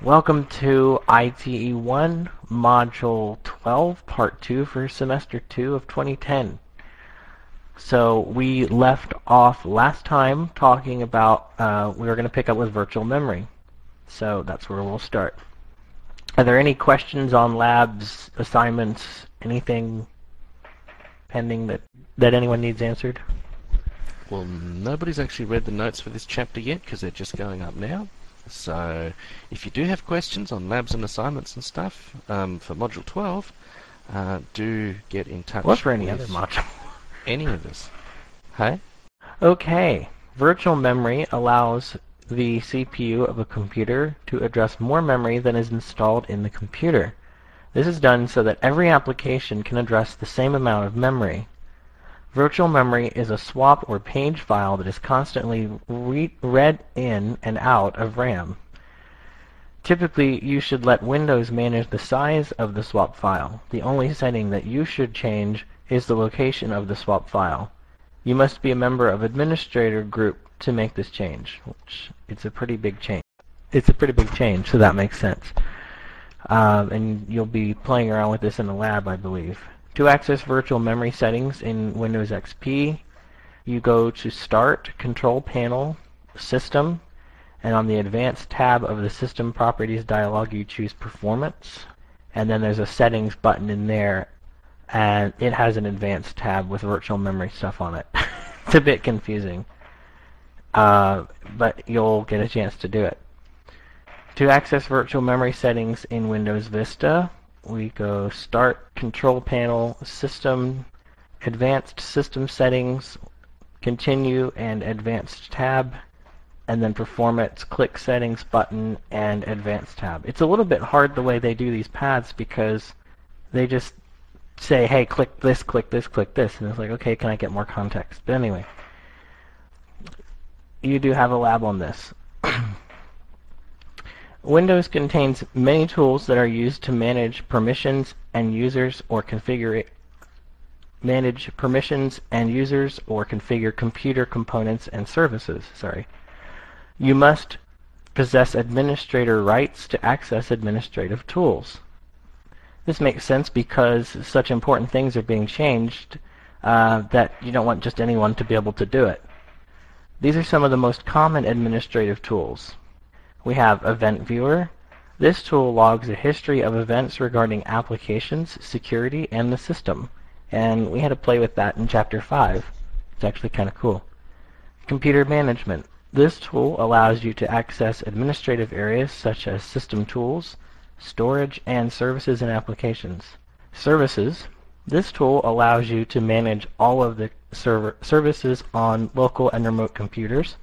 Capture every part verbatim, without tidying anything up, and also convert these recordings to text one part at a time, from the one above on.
Welcome to I T E one, Module twelve, Part two for Semester two of twenty ten. So we left off last time talking about, uh, we were going to pick up with virtual memory. So that's where we'll start. Are there any questions on labs, assignments, anything pending that, that anyone needs answered? Well, nobody's actually read the notes for this chapter yet because they're just going up now. So if you do have questions on labs and assignments and stuff um, for Module twelve, uh, do get in touch Or for any with other module. any of us. Hey? Okay. Virtual memory allows the C P U of a computer to address more memory than is installed in the computer. This is done so that every application can address the same amount of memory. Virtual memory is a swap or page file that is constantly re read in and out of RAM. Typically, you should let Windows manage the size of the swap file. The only setting that you should change is the location of the swap file. You must be a member of administrator group to make this change, which it's a pretty big change. It's a pretty big change, so that makes sense. Um, and you'll be playing around with this in the lab, I believe. To access virtual memory settings in Windows X P, you go to Start, Control Panel, System, and on the Advanced tab of the System Properties dialog you choose Performance, and then there's a Settings button in there, and it has an Advanced tab with virtual memory stuff on it. It's a bit confusing, uh, but you'll get a chance to do it. To access virtual memory settings in Windows Vista, we go Start, Control Panel, System, Advanced System Settings, Continue, and Advanced tab, and then Performance, click Settings button, and Advanced tab. It's a little bit hard the way they do these paths because they just say, hey, click this, click this, click this, and it's like, okay, can I get more context? But anyway, you do have a lab on this. Windows contains many tools that are used to manage permissions and users or configure manage permissions and users or configure computer components and services. Sorry. You must possess administrator rights to access administrative tools. This makes sense because such important things are being changed uh, that you don't want just anyone to be able to do it. These are some of the most common administrative tools. We have Event Viewer. This tool logs a history of events regarding applications, security, and the system. And we had to play with that in Chapter five. It's actually kind of cool. Computer Management. This tool allows you to access administrative areas such as system tools, storage, and services and applications. Services. This tool allows you to manage all of the server services on local and remote computers.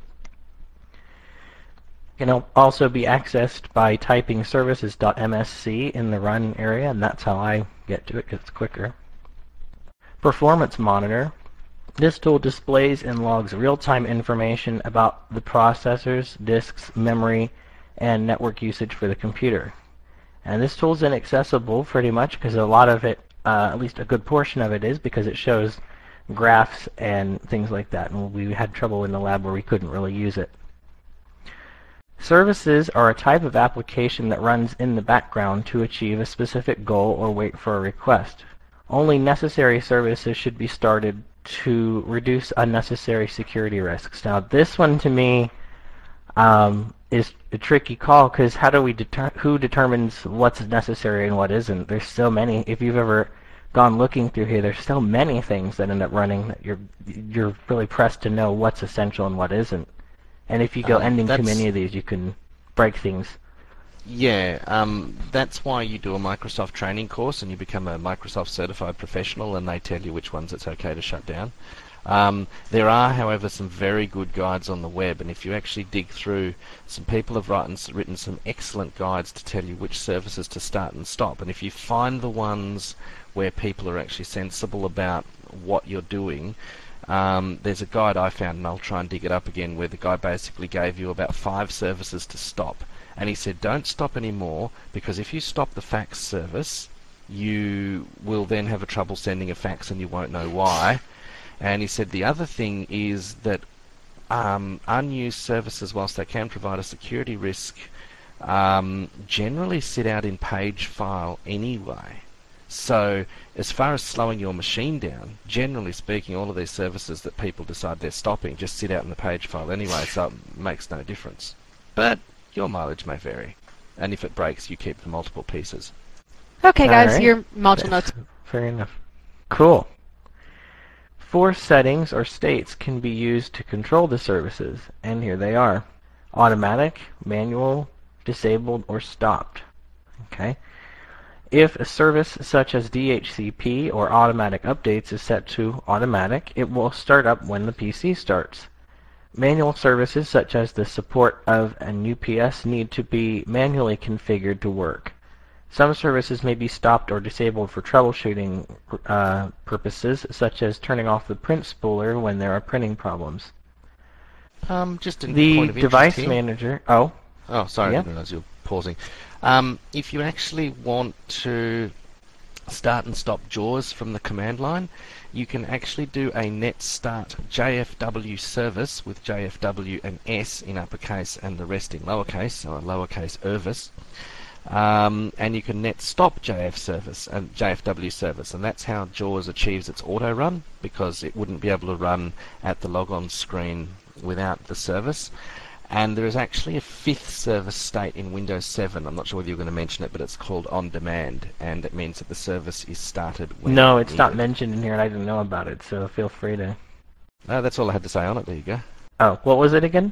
Can also be accessed by typing services.msc in the run area, and that's how I get to it because it's quicker. Performance Monitor. This tool displays and logs real-time information about the processors, disks, memory, and network usage for the computer. And this tool is inaccessible pretty much because a lot of it, uh, at least a good portion of it is, because it shows graphs and things like that, and we had trouble in the lab where we couldn't really use it. Services are a type of application that runs in the background to achieve a specific goal or wait for a request. Only necessary services should be started to reduce unnecessary security risks. Now, this one to me um, is a tricky call because how do we deter who determines what's necessary and what isn't? There's so many. If you've ever gone looking through here, there's so many things that end up running that you're you're really pressed to know what's essential and what isn't. And if you go Um, ending too that's- many of these, you can break things. Yeah, um, that's why you do a Microsoft training course and you become a Microsoft certified professional and they tell you which ones it's okay to shut down. Um, there are, however, some very good guides on the web, and if you actually dig through, some people have written, written some excellent guides to tell you which services to start and stop. And if you find the ones where people are actually sensible about what you're doing, um, there's a guide I found, and I'll try and dig it up again, where the guy basically gave you about five services to stop. And he said, don't stop anymore, because if you stop the fax service, you will then have a trouble sending a fax and you won't know why. And he said the other thing is that um, unused services, whilst they can provide a security risk, um, generally sit out in page file anyway. So as far as slowing your machine down, generally speaking, all of these services that people decide they're stopping just sit out in the page file anyway, so it makes no difference. But your mileage may vary, and if it breaks, you keep the multiple pieces. Okay, guys, Alright. your module notes. Fair enough. Cool. Four settings or states can be used to control the services, and here they are. Automatic, manual, disabled, or stopped. Okay. If a service such as D H C P or automatic updates is set to automatic, it will start up when the P C starts. Manual services such as the support of an U P S need to be manually configured to work. Some services may be stopped or disabled for troubleshooting uh, purposes, such as turning off the print spooler when there are printing problems. Um, just in The point of device interest here- manager... Oh, Oh, sorry, Yeah. I didn't realize you were pausing. Um, if you actually want to start and stop JAWS from the command line, you can actually do a net start J F W service with J F W and S in uppercase and the rest in lowercase, so a lowercase Irvis. Um, and you can net stop J F service and J F W service, and that's how JAWS achieves its auto run, because it wouldn't be able to run at the logon screen without the service. And there is actually a fifth service state in Windows seven. I'm not sure whether you're going to mention it, but it's called On Demand, and it means that the service is started when no, it's not needed. mentioned in here, and I didn't know about it, so feel free to... No, that's all I had to say on it. There you go. Oh, what was it again?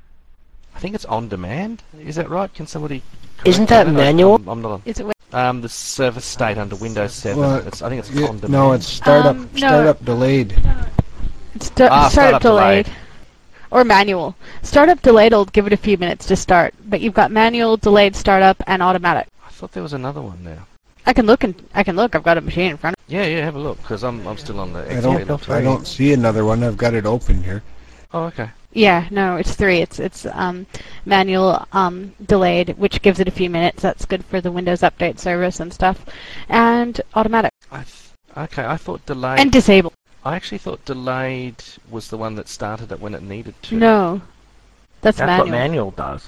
I think it's On Demand. Is that right? Can somebody... Isn't correct that me on it? manual? I'm, I'm not on. Is it? Um, the service state under Windows seven. Well, it's, I think it's Yeah, On Demand. no, it's startup Um, no. startup delayed. It's sta- Ah, startup startup delayed. delayed. Or manual. Startup delayed will give it a few minutes to start, but you've got manual, delayed, startup, and automatic. I thought there was another one now. I can look and I can look. I've got a machine in front of Yeah, yeah, have a look, because I'm I'm still on the I X P. don't. feel laptop. free. I don't see another one. I've got it open here. Oh, okay. me. Yeah, no, it's three. It's it's um, manual, um, delayed, which gives it a few minutes. That's good for the Windows Update service and stuff, and automatic I th- okay, I thought delayed. and disabled. I actually thought delayed was the one that started it when it needed to. No, that's, That's manual. what manual does.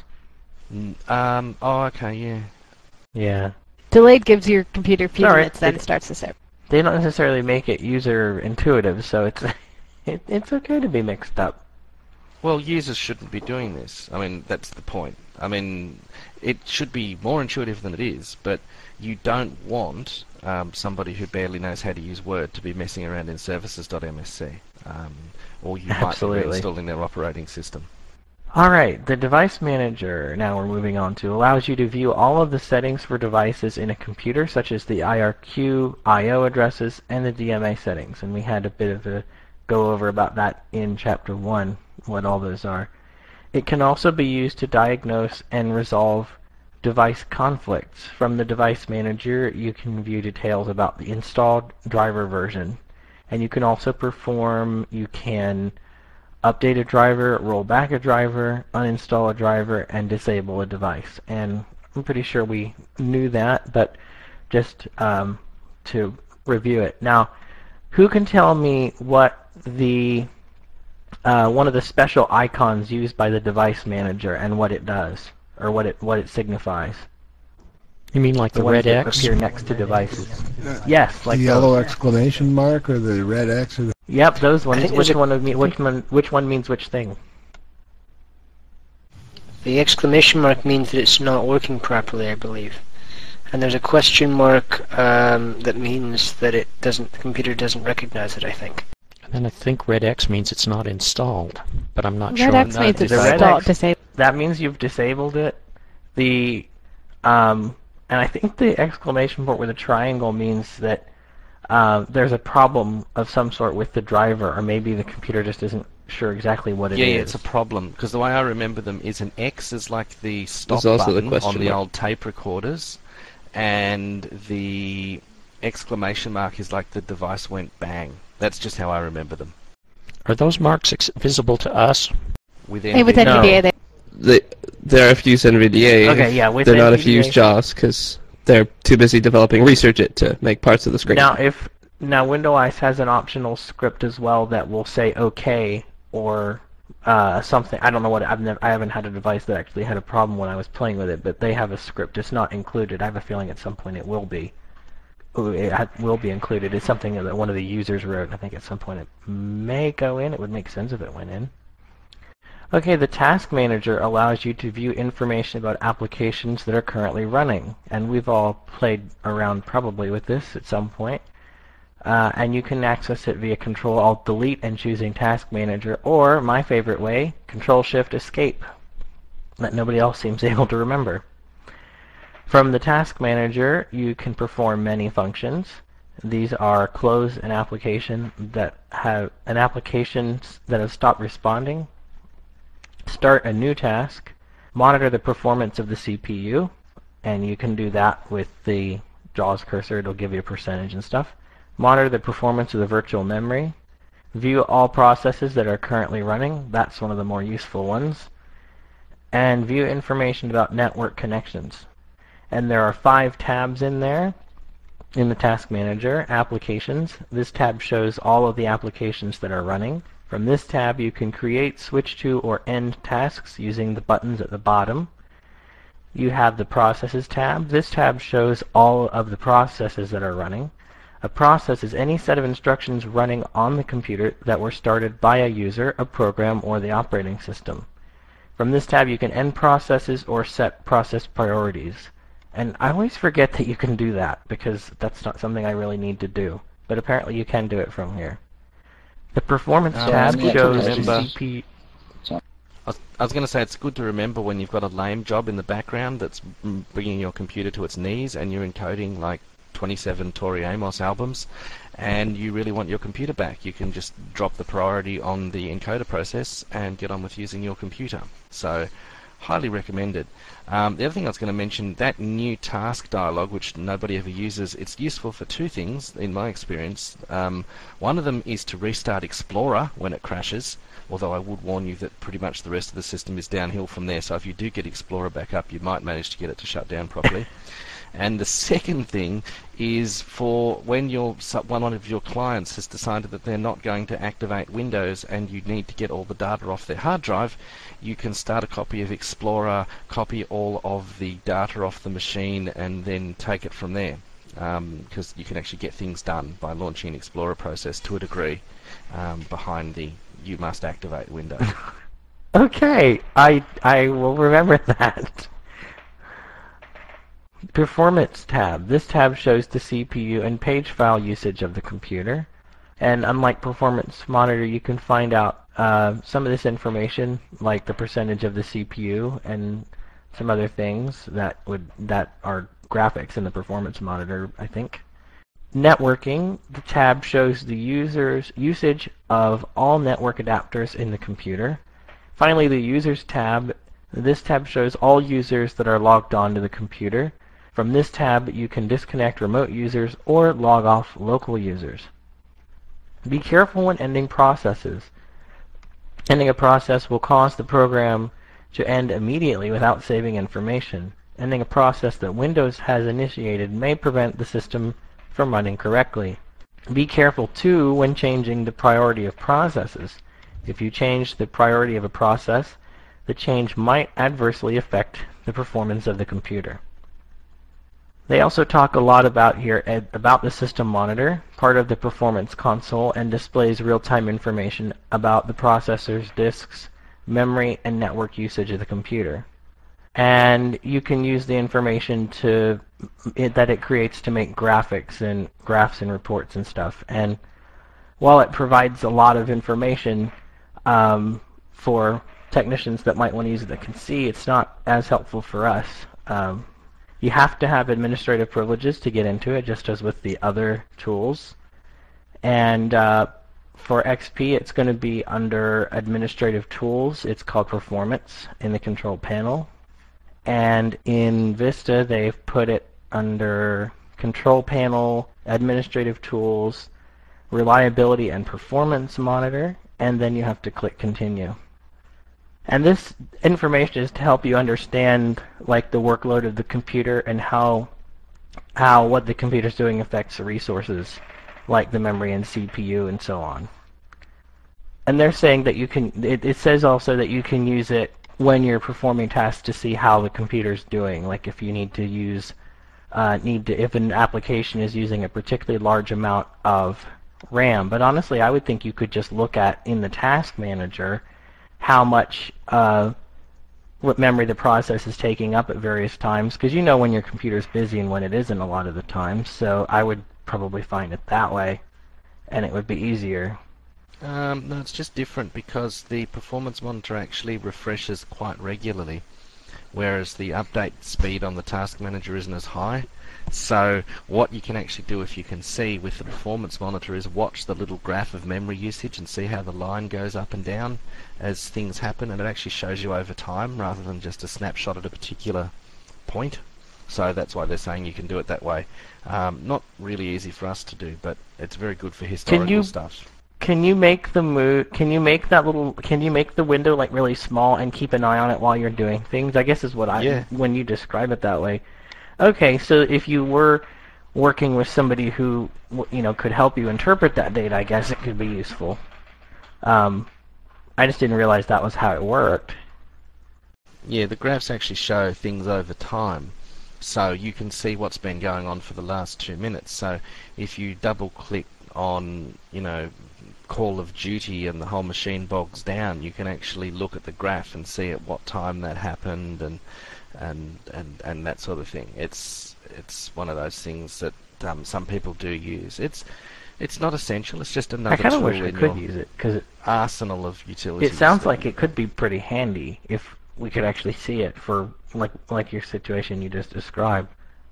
N- Um. Oh, okay. Yeah. Yeah. Delayed gives your computer a few Sorry, minutes, then it- it starts to save. They don't necessarily make it user intuitive, so it's it, it's okay to be mixed up. Well, users shouldn't be doing this. I mean, that's the point. I mean, it should be more intuitive than it is, but you don't want um, somebody who barely knows how to use Word to be messing around in services dot M S C, um, or you Absolutely. might be reinstalling their operating system. Alright, the device manager, now we're moving on to, allows you to view all of the settings for devices in a computer, such as the I R Q, I O addresses, and the D M A settings. And we had a bit of a go over about that in Chapter one, what all those are. It can also be used to diagnose and resolve device conflicts. From the device manager, you can view details about the installed driver version. And you can also perform, you can update a driver, roll back a driver, uninstall a driver, and disable a device. And I'm pretty sure we knew that, but just um, to review it. Now, who can tell me what the uh, one of the special icons used by the device manager and what it does, or what it what it signifies? You mean like the, ones red that X? appear next to devices. Yes, like the those. yellow exclamation mark or the red X or the Yep, those ones. think Which there's a- one of me? Which one? Which one means which thing? The exclamation mark means that it's not working properly, I believe. And there's a question mark um, that means that it doesn't. The computer doesn't recognize it, I think. And then I think red X means it's not installed, but I'm not Red sure. X No, means it's the red installed, X- disabled. That means you've disabled it. The um, and I think the exclamation point with the triangle means that uh, there's a problem of some sort with the driver, or maybe the computer just isn't sure exactly what it is. Yeah, yeah, it's a problem, because the way I remember them is an X is like the stop There's also the button question on the mark. old tape recorders, and the exclamation mark is like the device went bang. That's just how I remember them. Are those marks ex- visible to us? With Hey, with NVIDIA. No. NVDA, they They, they're if you use N V D A. Okay, yeah, with they're not if you use N V D A. JAWS because they're too busy developing research it to make parts of the screen. Now, if now Windows has an optional script as well that will say OK or uh, something. I don't know what I've never. I haven't had a device that actually had a problem when I was playing with it, but they have a script. It's not included. I have a feeling at some point it will be. It ha- will be included. It's something that one of the users wrote. I think at some point it may go in. It would make sense if it went in. Okay, the Task Manager allows you to view information about applications that are currently running, and we've all played around probably with this at some point. Uh, and you can access it via Control Alt Delete and choosing Task Manager, or my favorite way, Control Shift Escape, that nobody else seems able to remember. From the Task Manager, you can perform many functions. These are close an application that have an application that has stopped responding, start a new task, monitor the performance of the C P U, and you can do that with the JAWS cursor. It'll give you a percentage and stuff. Monitor the performance of the virtual memory, view all processes that are currently running. That's one of the more useful ones. And view information about network connections. And there are five tabs in there in the Task Manager. Applications. This tab shows all of the applications that are running. From this tab you can create, switch to, or end tasks using the buttons at the bottom. You have the Processes tab. This tab shows all of the processes that are running. A process is any set of instructions running on the computer that were started by a user, a program, or the operating system. From this tab you can end processes or set process priorities. And I always forget that you can do that because that's not something I really need to do. But apparently you can do it from here. The Performance Um, tab it's good to shows remember- the C P U. I was, I was going to say it's good to remember when you've got a lame job in the background that's mm, bringing your computer to its knees and you're encoding like twenty-seven Tori Amos albums and you really want your computer back. You can just drop the priority on the encoder process and get on with using your computer. So highly recommended. Um, the other thing I was going to mention, that new task dialog, which nobody ever uses, it's useful for two things in my experience. Um, one of them is to restart Explorer when it crashes, although I would warn you that pretty much the rest of the system is downhill from there, so if you do get Explorer back up you might manage to get it to shut down properly. And the second thing is for when your one of your clients has decided that they're not going to activate Windows and you need to get all the data off their hard drive, you can start a copy of Explorer, copy all of the data off the machine, and then take it from there. Because um, you can actually get things done by launching an Explorer process to a degree um, behind the you must activate window. Okay, I I will remember that. Performance tab. This tab shows the C P U and page file usage of the computer. And unlike Performance Monitor, you can find out uh, some of this information, like the percentage of the C P U and some other things that would that are graphics in the Performance Monitor, I think. Networking. The tab shows the user's usage of all network adapters in the computer. Finally, the Users tab. This tab shows all users that are logged on to the computer. From this tab, you can disconnect remote users or log off local users. Be careful when ending processes. Ending a process will cause the program to end immediately without saving information. Ending a process that Windows has initiated may prevent the system from running correctly. Be careful too when changing the priority of processes. If you change the priority of a process, the change might adversely affect the performance of the computer. They also talk a lot about here ed, about the System Monitor, part of the Performance Console, and displays real-time information about the processor's disks, memory, and network usage of the computer. And you can use the information to it, that it creates to make graphics and graphs and reports and stuff. And while it provides a lot of information um, for technicians that might want to use it that can see, it's not as helpful for us. Um, You have to have administrative privileges to get into it, just as with the other tools. And uh, for X P, it's going to be under Administrative Tools. It's called Performance in the Control Panel. And in Vista, they've put it under Control Panel, Administrative Tools, Reliability and Performance Monitor, and then you have to click Continue. And this information is to help you understand like the workload of the computer and how how what the computer's doing affects the resources like the memory and C P U and so on. and they're saying that you can, it, it says also that you can use it when you're performing tasks to see how the computer's doing. Like if you need to use, uh, need to, if an application is using a particularly large amount of RAM. But honestly, I would think you could just look at in the task manager how much, uh, what memory the process is taking up at various times, because you know when your computer's busy and when it isn't a lot of the time. So I would probably find it that way, and it would be easier. Um, no, it's just different because the performance monitor actually refreshes quite regularly, whereas the update speed on the task manager isn't as high. So what you can actually do, if you can see with the performance monitor, is watch the little graph of memory usage and see how the line goes up and down as things happen, and it actually shows you over time rather than just a snapshot at a particular point. So that's why they're saying you can do it that way. Um, not really easy for us to do, but it's very good for historical you- stuff. Can you make the move? Can you make that little? Can you make the window like really small and keep an eye on it while you're doing things? I guess is what I. Yeah. When you describe it that way. Okay, so if you were working with somebody who you know could help you interpret that data, I guess it could be useful. Um, I just didn't realize that was how it worked. Yeah, the graphs actually show things over time, so you can see what's been going on for the last two minutes. So if you double click on, you know, Call of Duty and the whole machine bogs down, you can actually look at the graph and see at what time that happened and and and, and that sort of thing. It's it's one of those things that um, some people do use. It's it's not essential. It's just another I kind of tool wish I in could your use it because it, arsenal of utilities. it sounds that- like it could be pretty handy if we could actually see it for like like your situation you just described.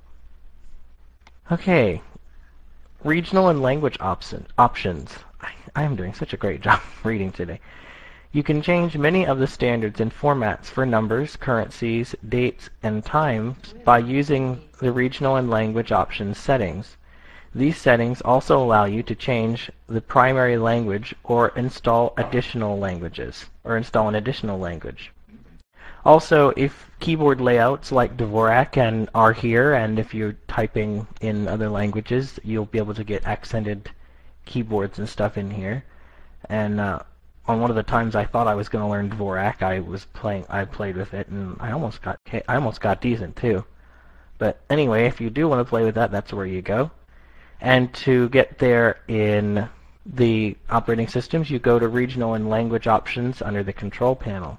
Okay, regional and language option, options. I, I am doing such a great job reading today. You can change many of the standards and formats for numbers, currencies, dates, and times by using the regional and language options settings. These settings also allow you to change the primary language or install additional languages, or install an additional language. Also, if keyboard layouts like Dvorak and are here, and if you're typing in other languages, you'll be able to get accented keyboards and stuff in here. And uh, on one of the times I thought I was going to learn Dvorak, I was playing, I played with it, and I almost got, I almost got decent too. But anyway, if you do want to play with that, that's where you go. And to get there in the operating systems, you go to regional and language options under the control panel.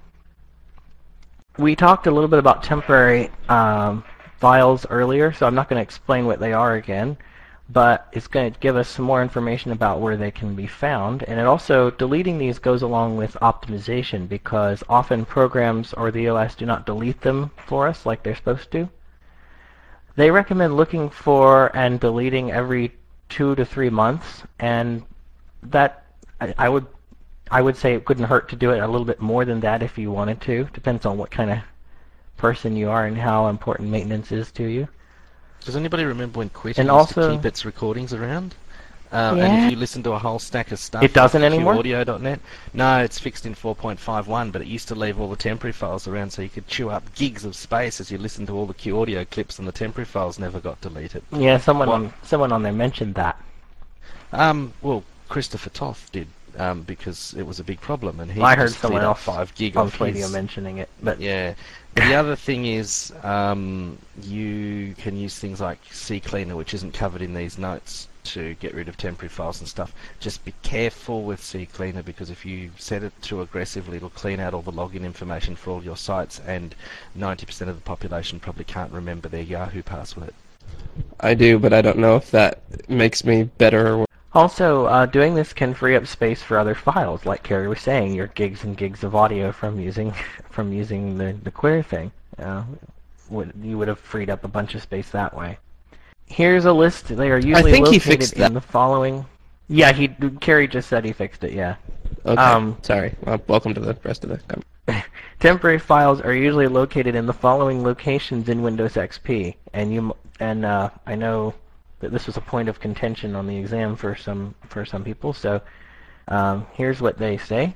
We talked a little bit about temporary um, files earlier, so I'm not going to explain what they are again, but it's going to give us some more information about where they can be found. And it also, deleting these goes along with optimization, because often programs or the O S do not delete them for us like they're supposed to. They recommend looking for and deleting every two to three months, and that I, I would I would say it couldn't hurt to do it a little bit more than that if you wanted to. Depends on what kind of person you are and how important maintenance is to you. Does anybody remember when Quit And used also- to keep its recordings around? Um, Yeah. And if you listen to a whole stack of stuff, It doesn't off anymore? Q audio dot net, no, it's fixed in four point five one, but it used to leave all the temporary files around so you could chew up gigs of space as you listened to all the Q audio clips, and the temporary files never got deleted. Yeah, someone What? on someone on there mentioned that. Um, well, Christopher Toth did, um, because it was a big problem, and he I heard just someone cleared up else five gig on of Pladio his. mentioning it, but Yeah. The other thing is, um, you can use things like CCleaner, which isn't covered in these notes, to get rid of temporary files and stuff. Just be careful with CCleaner, because if you set it too aggressively, it'll clean out all the login information for all your sites, and ninety percent of the population probably can't remember their Yahoo password. I do, but I don't know if that makes me better or worse. also uh, doing this can free up space for other files, like Carrie was saying, your gigs and gigs of audio from using from using the the Queer thing. Uh, would you would have freed up a bunch of space that way. Here's a list. They are usually think he located fixed in that. the following. Yeah, he Carrie just said he fixed it. Yeah. Okay, Um, sorry. Well, welcome to the rest of the... Um, Temporary files are usually located in the following locations in Windows X P, and you m- and uh, I know that this was a point of contention on the exam for some for some people. So um, here's what they say: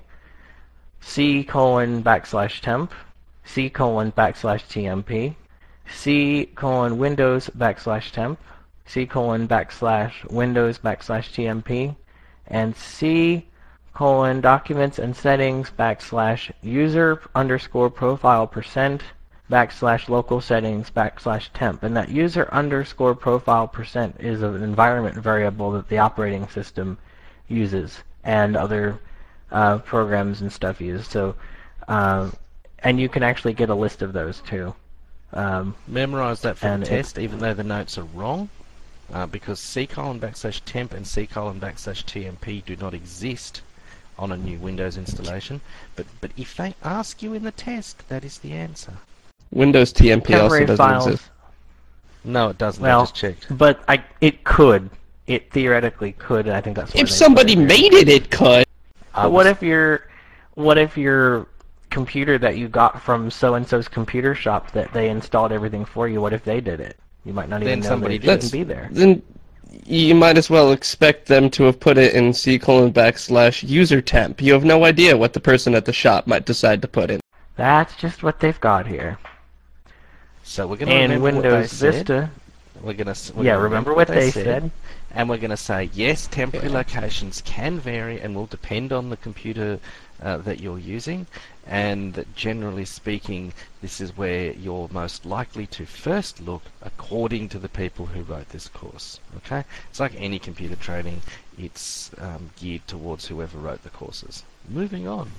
C colon backslash temp, C colon backslash tmp, C colon Windows backslash temp, C colon backslash Windows backslash tmp, and C colon documents and settings backslash user underscore profile percent backslash local settings backslash temp. And that user underscore profile percent is an environment variable that the operating system uses and other uh, programs and stuff use. So, uh, and you can actually get a list of those too. Um, Memorize that for and the it- test, even though the notes are wrong, uh, because C colon backslash temp and C colon backslash T M P do not exist on a new Windows installation. But but if they ask you in the test, that is the answer. Windows T M P also temporary doesn't files. exist. No, it doesn't. Well, I just checked. But I, it could. It theoretically could, and I think that's why If they somebody put it there. made it, it could. I But what was- if your, what if your computer that you got from so and so's computer shop that they installed everything for you? What if they did it? You might not Then even know somebody that it did. shouldn't be there. Then you might as well expect them to have put it in C colon backslash user temp. You have no idea what the person at the shop might decide to put in. That's just what they've got here. So we're going to And remember what they Windows said. Vista, We're going to yeah, remember what they said. And we're going to say, yes, temporary locations can vary and will depend on the computer uh, that you're using, and that generally speaking, this is where you're most likely to first look according to the people who wrote this course. Okay? It's like any computer training, it's um, geared towards whoever wrote the courses. Moving on.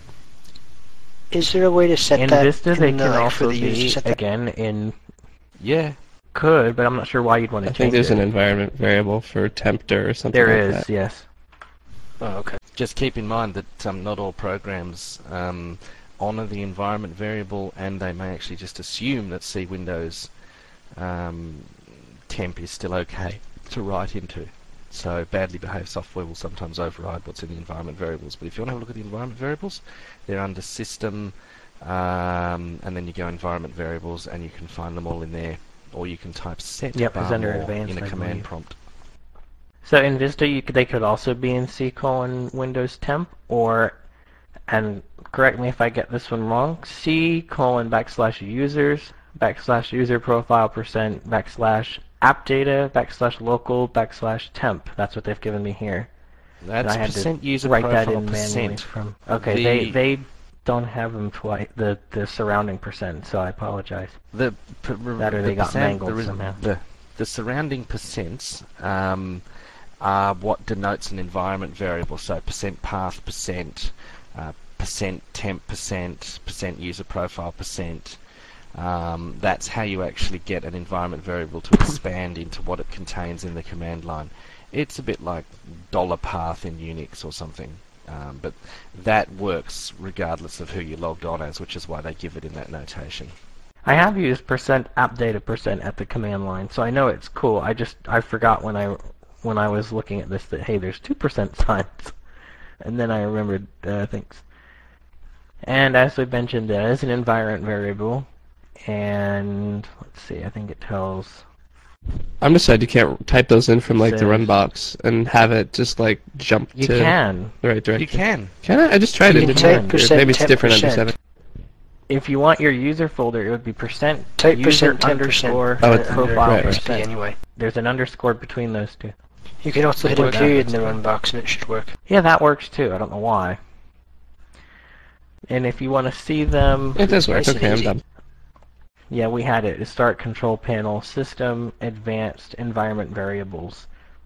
Is there a way to set In that Vista, in they the, can like, for also the user be, set that? again, in Yeah. could, but I'm not sure why you'd want I to think change there's it. an environment variable for tempter or something There like is, that. yes. Oh, okay. Just keep in mind that um, not all programs um, honour the environment variable, and they may actually just assume that C Windows um, temp is still okay to write into. So badly behaved software will sometimes override what's in the environment variables. But if you want to have a look at the environment variables, they're under System, um, and then you go Environment Variables, and you can find them all in there. Or you can type set Yep, it's bar under more Advanced, in a I command believe. prompt. So in Vista, you could, they could also be in C colon Windows temp, or, and correct me if I get this one wrong, C colon backslash users backslash user profile percent backslash app data backslash local backslash temp. That's what they've given me here. And That's I had percent to user write profile that in manually percent. from. Okay, The- they they don't have them twice. The the surrounding percent, so I apologize. The p- That or the they got percent- mangled the, re- somehow. The, the surrounding percents um, are what denotes an environment variable. So percent path, percent, uh, percent temp, percent, percent user profile, percent. Um, that's how you actually get an environment variable to expand into what it contains in the command line. It's a bit like dollar path in Unix or something. Um, but that works regardless of who you logged on as, which is why they give it in that notation. I have used percent app data percent at the command line, so I know it's cool. I just I forgot when I when I was looking at this that hey, there's two percent signs, and then I remembered uh, things. And as we mentioned, that is an environment variable, and let's see, I think it tells. I'm decided you can't type those in from like the Says- run box and have it just like jump You to can. the right direction. You can. Can I? I just tried You it. can It type didn't- percent Maybe it's ten different under percent. seven. If you want your user folder, it would be percent Type user percent ten percent. underscore Oh, it's- profile right, right. percent. Anyway, There's an underscore between those two. you can also hit a Work out. period in the run box and it should work. Yeah, that works too. I don't know why. And if you want to see them, It does work. Nice and Okay, I'm easy. done. yeah, we had it. Start control panel, system, advanced, environment variables.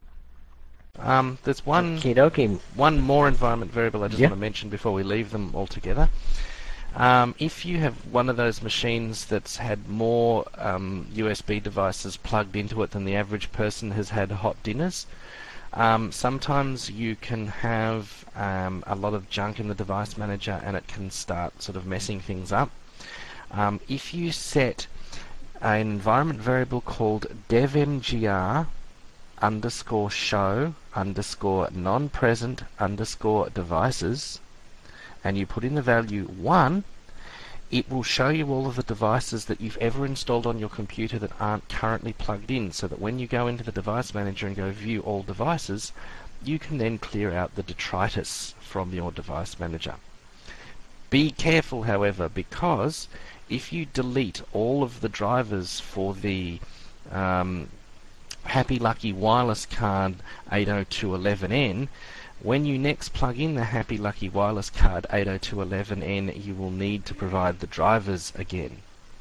Um, there's one Okie dokie. one more environment variable I just Yeah. want to mention before we leave them altogether. Um, if you have one of those machines that's had more um, U S B devices plugged into it than the average person has had hot dinners, um, sometimes you can have um, a lot of junk in the device manager and it can start sort of messing things up. Um, if you set an environment variable called devmgr underscore show underscore non-present underscore devices, and you put in the value one, it will show you all of the devices that you've ever installed on your computer that aren't currently plugged in, so that when you go into the device manager and go view all devices, you can then clear out the detritus from your device manager. Be careful, however, because if you delete all of the drivers for the um, Happy Lucky wireless card eight oh two eleven N, When you next plug in the Happy Lucky Wireless card eight oh two dot eleven N, you will need to provide the drivers again.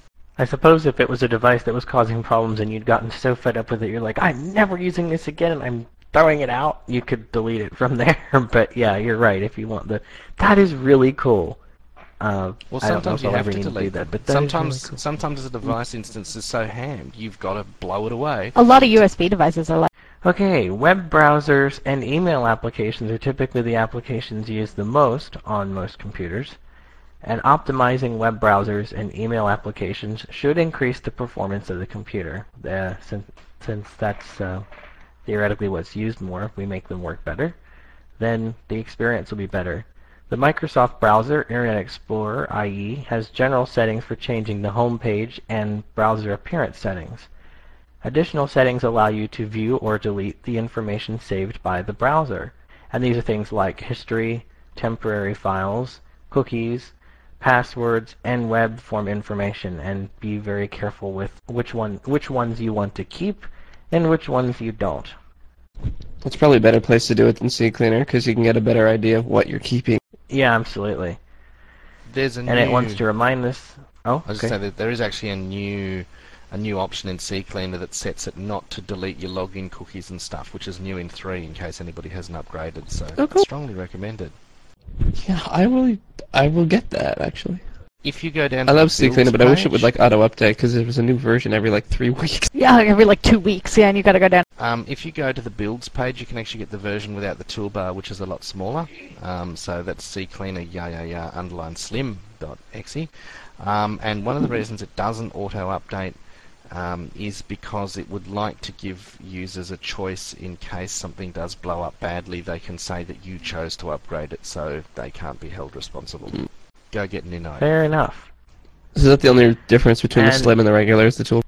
I suppose if it was a device that was causing problems and you'd gotten so fed up with it, you're like, I'm never using this again, and I'm throwing it out, you could delete it from there. But yeah, you're right. If you want the, that is really cool. Uh, Well, I don't know sometimes if you I'll have ever to need to do delete that, them. but that is really Sometimes, cool. sometimes the device instance is so hammed, you've got to blow it away. A lot of U S B devices are like. Okay, web browsers and email applications are typically the applications used the most on most computers, and optimizing web browsers and email applications should increase the performance of the computer. Uh, since, since that's uh, theoretically what's used more, if we make them work better, then the experience will be better. The Microsoft browser, Internet Explorer, that is, has general settings for changing the home page and browser appearance settings. Additional settings allow you to view or delete the information saved by the browser. And these are things like history, temporary files, cookies, passwords, and web form information. And be very careful with which one, which ones you want to keep and which ones you don't. That's probably a better place to do it than CCleaner, because you can get a better idea of what you're keeping. Yeah, absolutely. There's a And new, it wants to remind us. Oh, I was okay. just say that there is actually a new a new option in CCleaner that sets it not to delete your login cookies and stuff, which is new in three in case anybody hasn't upgraded. So Oh, cool. strongly recommended. Yeah, I will. I will get that actually. If you go down, I to love the builds CCleaner, but I wish it would page, like auto update because there was a new version every like three weeks. Yeah, every like two weeks. Yeah, and you got to go down. Um, if you go to the builds page, you can actually get the version without the toolbar, which is a lot smaller. Um, so that's CCleaner ya ya ya underline slim dot exe. Um, and one of the reasons it doesn't auto update um, is because it would like to give users a choice in case something does blow up badly. They can say that you chose to upgrade it, so they can't be held responsible. Mm. Go get Nino. Fair enough. Is that the only difference between the And- slim and the regular? Is the tool?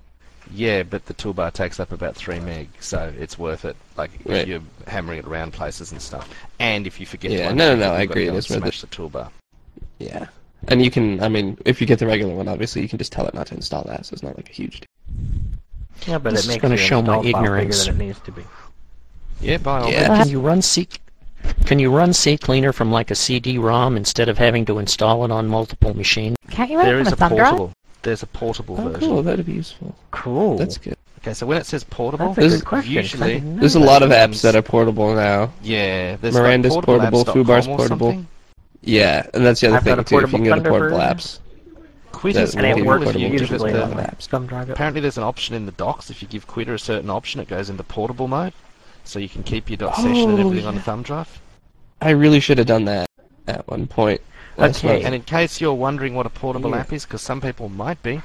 Yeah, but the toolbar takes up about three meg, so it's worth it. Like if Right. you're hammering it around places and stuff, and if you forget Yeah, to no, no, uncheck no, it, I you've got to agree, go it and is worth it. smash the toolbar. Yeah. And you can, I mean, if you get the regular one, obviously you can just tell it not to install that, so it's not like a huge deal. Yeah, but This it is makes gonna your show my install file bigger ignorance. than it needs to be. Yeah, by all Yeah. means. Can you run C? Can you run CCleaner from like a C D ROM instead of having to install it on multiple machines? Can't you run There it is from a a thumb drive? portable. There's a portable Oh, version. cool, that'd be useful. Cool. That's good. Okay, so when it says portable, That's a This good is- question. 'cause I usually didn't know There's a that. lot of apps ones- that are portable now. yeah, there's Miranda's like portable, portable apps dot Fubar's com or portable. something. Yeah, and that's the other I've thing got a too. If you portable can go to Thunder portable version. apps, Quitter's And it Portable works portable give usually it on the- my thumb drive. it. Apparently there's an option in the docs, if you give Quitter a certain option, it goes into portable mode, so you can keep your dot session and Oh, everything on the yeah. thumb drive. I really should have done that at one point. Last Okay. month. And in case you're wondering what a portable Yeah. app is, because some people might be,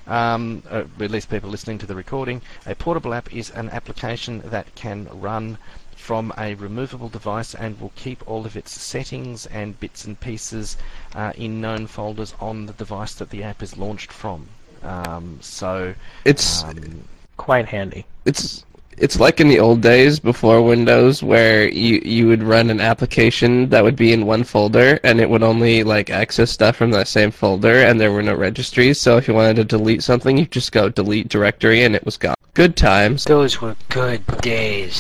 um, uh, at least people listening to the recording, a portable app is an application that can run from a removable device and will keep all of its settings and bits and pieces uh, in known folders on the device that the app is launched from. Um, so, It's um, Quite handy. it's it's like in the old days before Windows, where you you would run an application that would be in one folder, and it would only like access stuff from that same folder, and there were no registries. So if you wanted to delete something, you just go delete directory, and it was gone. Good times. Those were good days.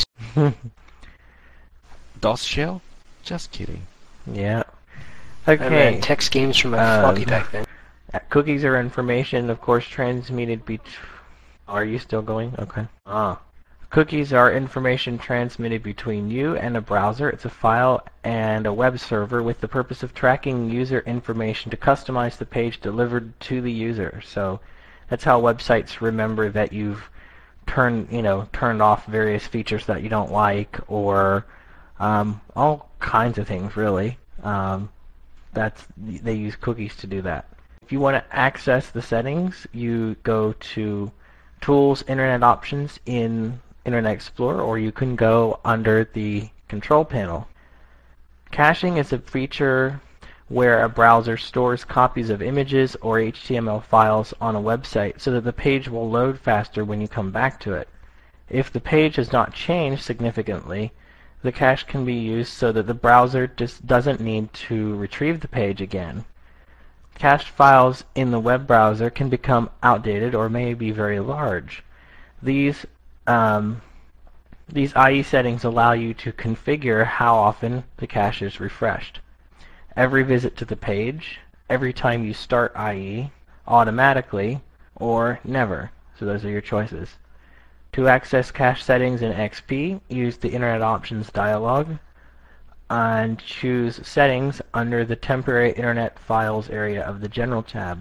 DOS shell? Just kidding. Yeah. I Okay. ran text games from my Um, floppy back then. Uh, Cookies are information, of course, transmitted bet. Are you still going? Okay. Ah. Cookies are information transmitted between you and a browser. It's a file and a web server with the purpose of tracking user information to customize the page delivered to the user. So that's how websites remember that you've turned, you know, turned off various features that you don't like, or um, all kinds of things, really. Um, that's they use cookies to do that. If you want to access the settings, you go to Tools, Internet Options in Internet Explorer, or you can go under the Control Panel. Caching is a feature where a browser stores copies of images or H T M L files on a website so that the page will load faster when you come back to it. If the page has not changed significantly, the cache can be used so that the browser just doesn't need to retrieve the page again. Cached files in the web browser can become outdated or may be very large. These um, These I E settings allow you to configure how often the cache is refreshed. Every visit to the page, every time you start I E, automatically, or never. So those are your choices. To access cache settings in X P, use the Internet Options dialog and choose Settings under the Temporary Internet Files area of the General tab.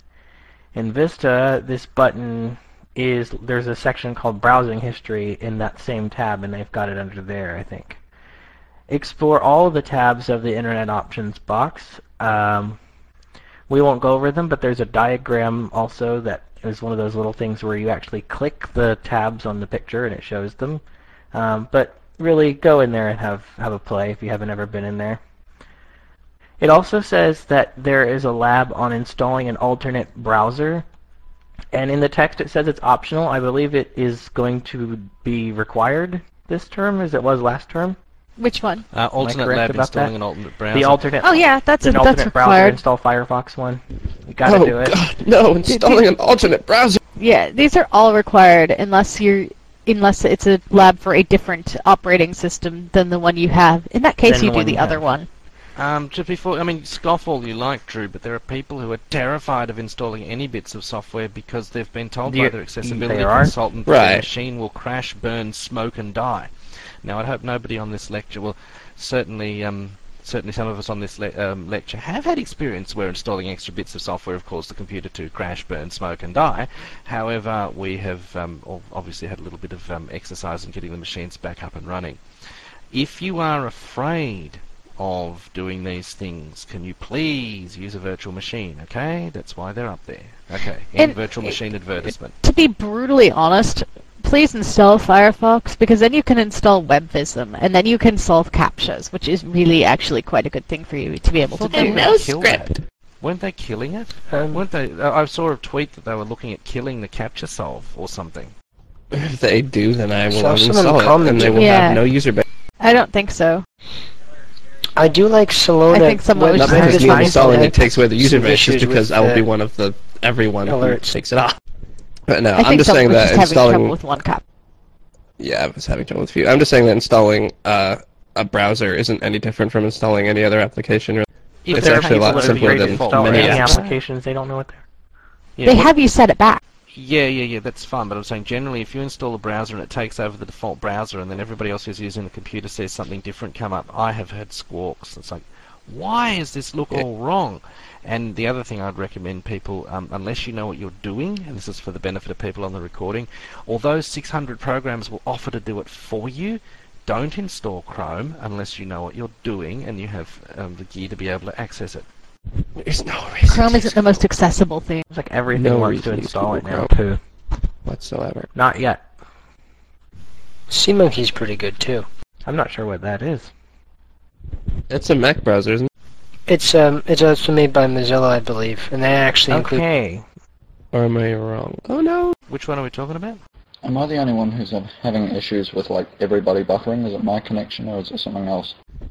In Vista, this button is, there's a section called Browsing History in that same tab, and they've got it under there, I think. Explore all of the tabs of the Internet Options box. Um, we won't go over them, but there's a diagram also that is one of those little things where you actually click the tabs on the picture and it shows them. Um, but really, go in there and have, have a play if you haven't ever been in there. It also says that there is a lab on installing an alternate browser, and in the text it says it's optional. I believe it is going to be required this term as it was last term. Which one? Uh, alternate correct lab about installing that? an alternate browser. The alternate. Oh yeah, that's a, an that's alternate browser required. install Firefox one. You gotta oh do it. God, no! Installing an alternate browser. Yeah, these are all required unless you're unless it's a lab for a different operating system than the one you have. In that case, Than you the do one the you other have. one. Um, just before, I mean, scoff all you like, Drew, but there are people who are terrified of installing any bits of software because they've been told by You- their accessibility there are? consultant that their Right. machine will crash, burn, smoke, and die. Now, I'd hope nobody on this lecture will certainly, um, certainly some of us on this le um, lecture have had experience where installing extra bits of software have caused the computer to crash, burn, smoke, and die. However, we have um, ov- obviously had a little bit of um, exercise in getting the machines back up and running. If you are afraid of doing these things, can you please use a virtual machine? Okay, that's why they're up there. Okay, end And- virtual machine advertisement. To be brutally honest, please install Firefox, because then you can install WebVism, and then you can solve CAPTCHAs, which is really actually quite a good thing for you to be able to Thought they do. were no gonna kill script. that. Weren't they killing it? Um, Weren't they? Uh, I saw a tweet that they were looking at killing the CAPTCHA solve or something. If they do, then I will Saw someone uninstall it, comment- and they will Yeah. have no user base. I don't think so. I do like Salona. I think someone was Not just because having me some installing issues it takes away the user some base, just issues because with I will be the one of the everyone who alerts. takes it off. But no, I I'm think just someone saying was that just having trouble installing. with one cap. Yeah, I was having trouble with a few. I'm just saying that installing uh, a browser isn't any different from installing any other application. Really. If It's there are actually a people lot that are simpler very than default install many any apps. applications they don't know what they're. Yeah, They what- have you set it back. Yeah, yeah, yeah, that's fine, but I'm saying generally if you install a browser and it takes over the default browser and then everybody else who's using the computer says something different come up, I have heard squawks. It's like, why does this look all wrong? And the other thing I'd recommend people, um, unless you know what you're doing, and this is for the benefit of people on the recording, although six hundred programs will offer to do it for you, don't install Chrome unless you know what you're doing and you have um, the gear to be able to access it. There's no reason Chrome to isn't the most accessible thing. It's like everything No wants to reason to use install it Google now Chrome. too. whatsoever. Not yet. SeaMonkey's pretty good too. I'm not sure what that is. It's a Mac browser, isn't it? It's um, it's also made by Mozilla, I believe, and they actually include. Okay. Or am I wrong? Oh no! Which one are we talking about? Am I the only one who's ha- having issues with like everybody buffering? Is it my connection or is it something else?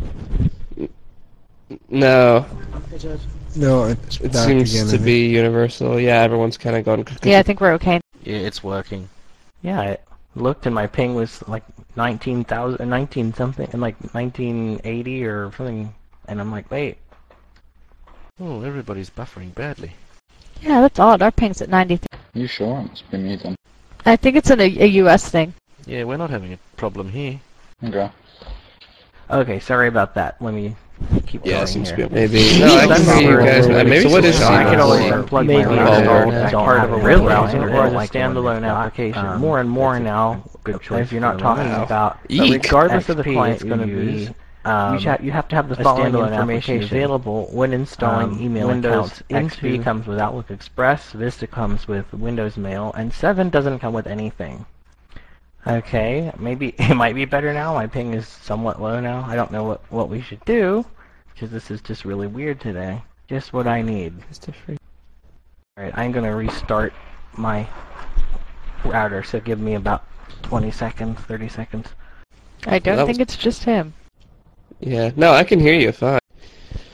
No, No, it's it back seems again. I to think. be universal. Yeah, everyone's kind of gone. Yeah, I think we're okay. Yeah, it's working. Yeah, I looked and my ping was like nineteen thousand, nineteen something, and like nineteen eighty or something, and I'm like, wait. Oh, everybody's buffering badly. Yeah, that's odd. Our ping's at ninety-three. You sure? It must be me then. I think it's in a, a U S thing. Yeah, we're not having a problem here. Okay. Okay, sorry about that. Let me keep Yeah, going seems here. to be maybe. No, I That's can hear you not guys. really- Uh, maybe so what is it's I could always Seamonkey. unplug Maybe my I'll install work. as Don't part have of a a real real browser browser or as a or like standalone application. More and more now, good choice as you're not for talking Wow. about, Eek. regardless of the X P client it's you gonna use, be, um, you, ha- you have to have the a following standalone information application. available when installing Um, email Windows accounts. X P into- comes with Outlook Express, Vista comes with Windows Mail, and seven doesn't come with anything. Okay, maybe it might be better now. My ping is somewhat low now. I don't know what, what we should do, because this is just really weird today. Just what I need. Alright, I'm going to restart my router, so give me about twenty seconds, thirty seconds. I don't that think was- it's just him. Yeah, no, I can hear you fine.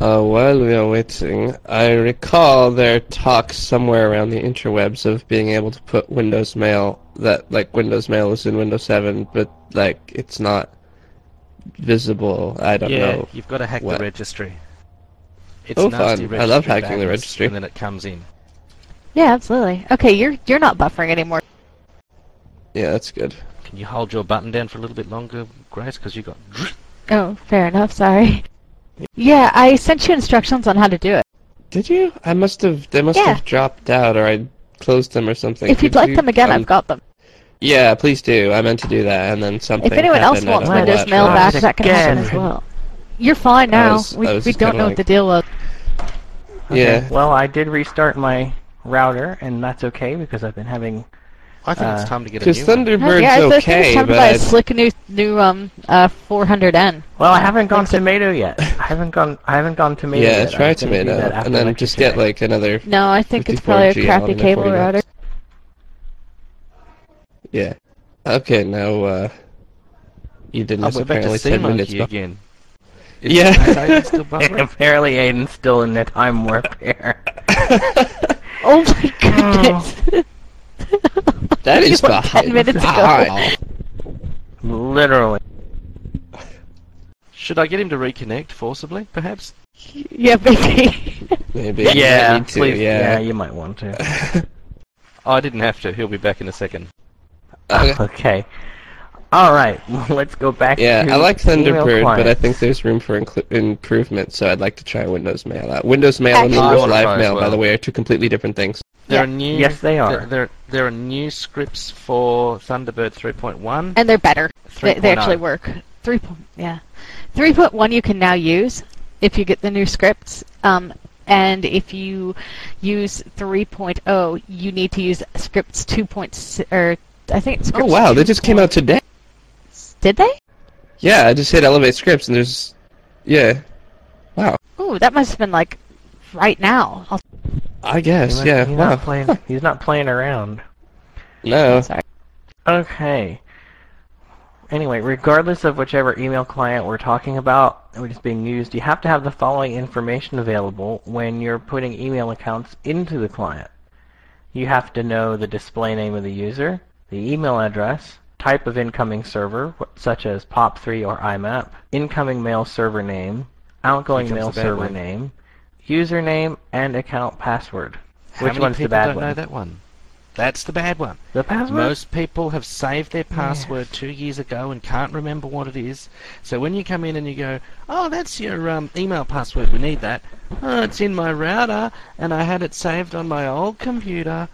Uh, while we are waiting, I recall there are talks somewhere around the interwebs of being able to put Windows Mail, that, like, Windows Mail is in Windows seven, but, like, it's not visible. I don't yeah, know. you've got to hack what. the registry. It's Oh, nasty fun. I love registry hacking the badness, registry. And then it comes in. Yeah, absolutely. Okay, you're you're not buffering anymore. Yeah, that's good. Can you hold your button down for a little bit longer, Grace? Because you got... Oh, fair enough. Sorry. Yeah, I sent you instructions on how to do it. Did you? I must have. They must Yeah. have dropped out, or I closed them or something. If you'd Could like you, them again, um, I've got them. Yeah, please do. I meant to do that, and then something. If anyone else happened, I wants don't know Windows what. Mail Try back, it that can happen again. as well. You're fine I now. was- we I was we just don't kinda know like- what the deal was. Okay, Yeah. well, I did restart my router, and that's okay because I've been having... I think Uh, it's time to get a Because new one. Thunderbird's yeah, I think okay, it's time to but buy a I- slick new new um uh four hundred N. Well, I haven't gone Thanks. tomato yet. I haven't gone. I haven't gone tomato yeah, yet. try I'm gonna do tomato, that after and then lecture just get today. like another. No, I think it's fifty-four probably a G crappy on the cable forty router. bucks. Yeah. Okay, now uh, you did Oh, miss we're back to apparently sea ten minutes. monkey bu- again. Is Yeah. Aidan still buffering? Apparently, Aiden's still in the time warp here. Oh my goodness! That is You went ten behind. minutes ago. Wow. Literally. Should I get him to reconnect forcibly, perhaps? Yeah, maybe. Maybe. Yeah, You need to, please. Yeah. yeah. you might want to. Oh, I didn't have to. He'll be back in a second. Okay. Okay. All right. Let's go back. Yeah, to I like email Thunderbird, but I clients. think there's room for inclu- improvement, so I'd like to try Windows Mail out. Windows Mail and Actually- I Windows wanna Live try as Mail, by well. the way, are two completely different things. There Yeah. are new. Yes, they are. There, there, there are new scripts for Thunderbird three point one. And they're better. They, they actually oh. work. Three point yeah, three point one you can now use if you get the new scripts. Um, and if you use three point oh, you need to use scripts two point six or I think it's Oh scripts wow, they just came out today. Did they? Yeah, I just hit Elevate Scripts, and there's, yeah, wow. Ooh, that must have been like right now. I'll, I He guess, must- yeah, He's wow. not playing. He's not playing around. No, sorry. Okay. Anyway, regardless of whichever email client we're talking about, which is being used, you have to have the following information available when you're putting email accounts into the client. You have to know the display name of the user, the email address, type of incoming server, wh- such as P O P three or I M A P, incoming mail server name, outgoing Here comes mail the bad server one. name, username, and account password. How Which many one's the people bad don't one? know that one? That's the bad one. The password? Most people have saved their password two years ago and can't remember what it is. So when you come in and you go, oh, that's your um, email password, we need that. Oh, it's in my router, and I had it saved on my old computer.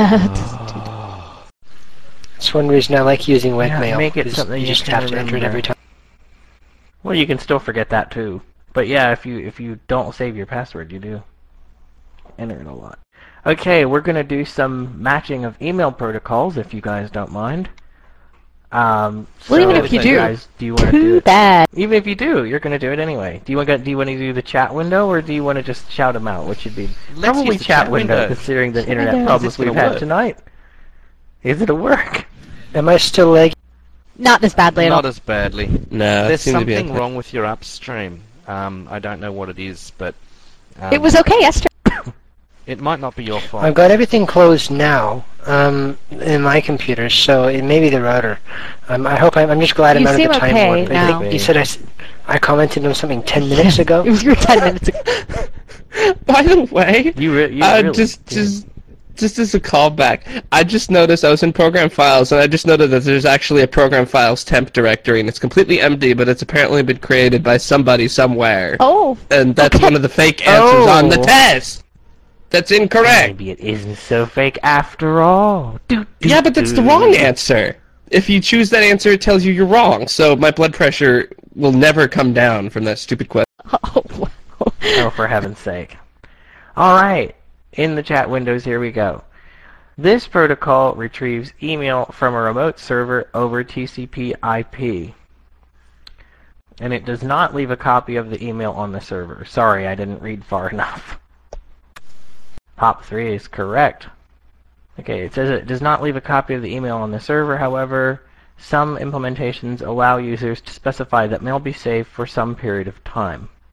That's one reason I like using Yeah, webmail. make it is something you you just can have to enter it remember. every time. Well, you can still forget that too. But yeah, if you if you don't save your password, you do enter it a lot. Okay, we're gonna do some matching of email protocols, if you guys don't mind. Um, Well, even so if you do, do, guys, do you want to do Too it? bad. Even if you do, you're gonna do it anyway. Do you want to do you want to do the chat window, or do you want to just shout them out? Which should be Let's probably use the chat chat window, window. considering the internet window. problems Is this we've gonna had work? tonight. Is it a work? Am I still lagging? Not as badly at all. Not as badly. no, it There's seemed to be something okay. wrong with your upstream. Um, I don't know what it is, but um, It was okay yesterday. It might not be your fault. I've got everything closed now um, in my computer, so it may be the router. Um, I hope I'm, I'm just glad I'm You out of seem the time okay warp. I now. think you said I, s- I commented on something ten minutes ago. It was your ten minutes ago. By the way, You, re- you uh, really just did. just just as a callback, I just noticed I was in Program Files, and I just noted that there's actually a Program Files temp directory, and it's completely empty, but it's apparently been created by somebody somewhere, Oh, and that's okay. one of the fake answers on the Oh. test. That's incorrect. Maybe it isn't so fake after all. Do, do, Yeah, but that's the do. wrong answer. If you choose that answer, it tells you you're wrong. So my blood pressure will never come down from that stupid question. oh, wow. Oh, for heaven's sake. Alright, in the chat windows, here we go. This protocol retrieves email from a remote server over T C P I P. And it does not leave a copy of the email on the server. Sorry, I didn't read far enough. P O P three is correct. Okay, it says it does not leave a copy of the email on the server. However, some implementations allow users to specify that mail be saved for some period of time.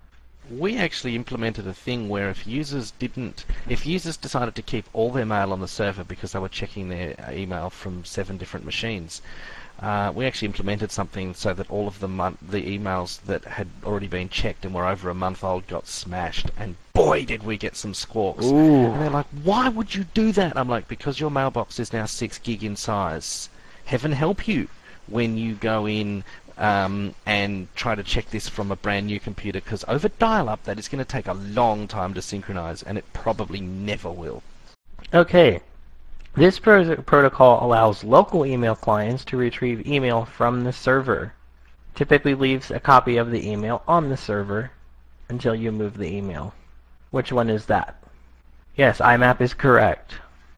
we actually implemented a thing where if users didn't, if users decided to keep all their mail on the server because they were checking their email from seven different machines, uh, we actually implemented something so that all of the mon the emails that had already been checked and were over a month old got smashed, and boy did we get some squawks. Ooh. And they're like, why would you do that? I'm like, because your mailbox is now six gig in size. Heaven help you when you go in Um, and try to check this from a brand new computer, because over dial-up that is going to take a long time to synchronize, and it probably never will. Okay, this pro protocol allows local email clients to retrieve email from the server. Typically leaves a copy of the email on the server until you move the email. Which one is that? Yes, I map is correct.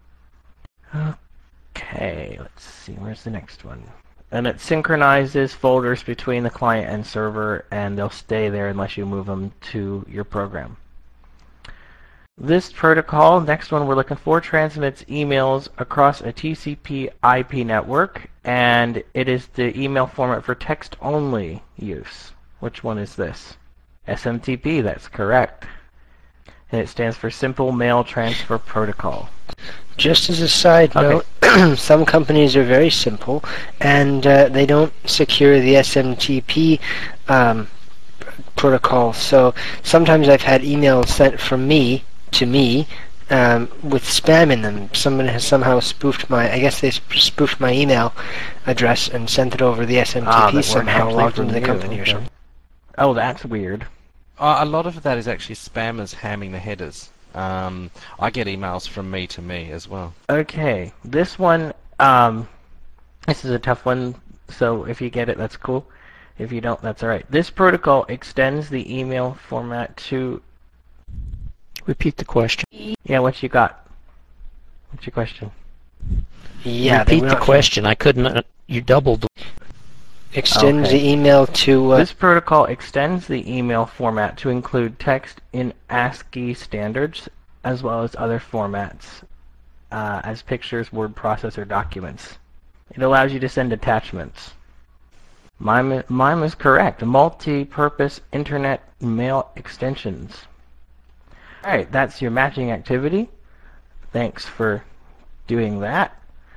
Okay, let's see, where's the next one? And it synchronizes folders between the client and server, and they'll stay there unless you move them to your program. This protocol, next one we're looking for, transmits emails across a T C P I P network, and it is the email format for text-only use. Which one is this? S M T P, that's correct. And it stands for Simple Mail Transfer Protocol. Just as a side Okay. note, some companies are very simple, and uh, they don't secure the S M T P um, protocol. So sometimes I've had emails sent from me to me um, with spam in them. Someone has somehow spoofed my, I guess they sp- spoofed my email address and sent it over the S M T P Ah, that weren't somehow, actually logged from into the you, company or okay. something. Oh, that's weird. Uh, a lot of that is actually spammers hamming the headers. Um, I get emails from me to me as well. Okay, this one, um, this is a tough one, so if you get it, that's cool. If you don't, that's alright. This protocol extends the email format to... Repeat the question. Yeah, what you got? What's your question? Yeah, they Repeat were the not- question. I couldn't. Uh, you doubled. Extends Okay. the email to... Uh, This protocol extends the email format to include text in ASCII standards, as well as other formats, uh, as pictures, word processor documents. It allows you to send attachments. Mine, mine was correct. Multi-purpose internet mail extensions. Alright, that's your matching activity. Thanks for doing that.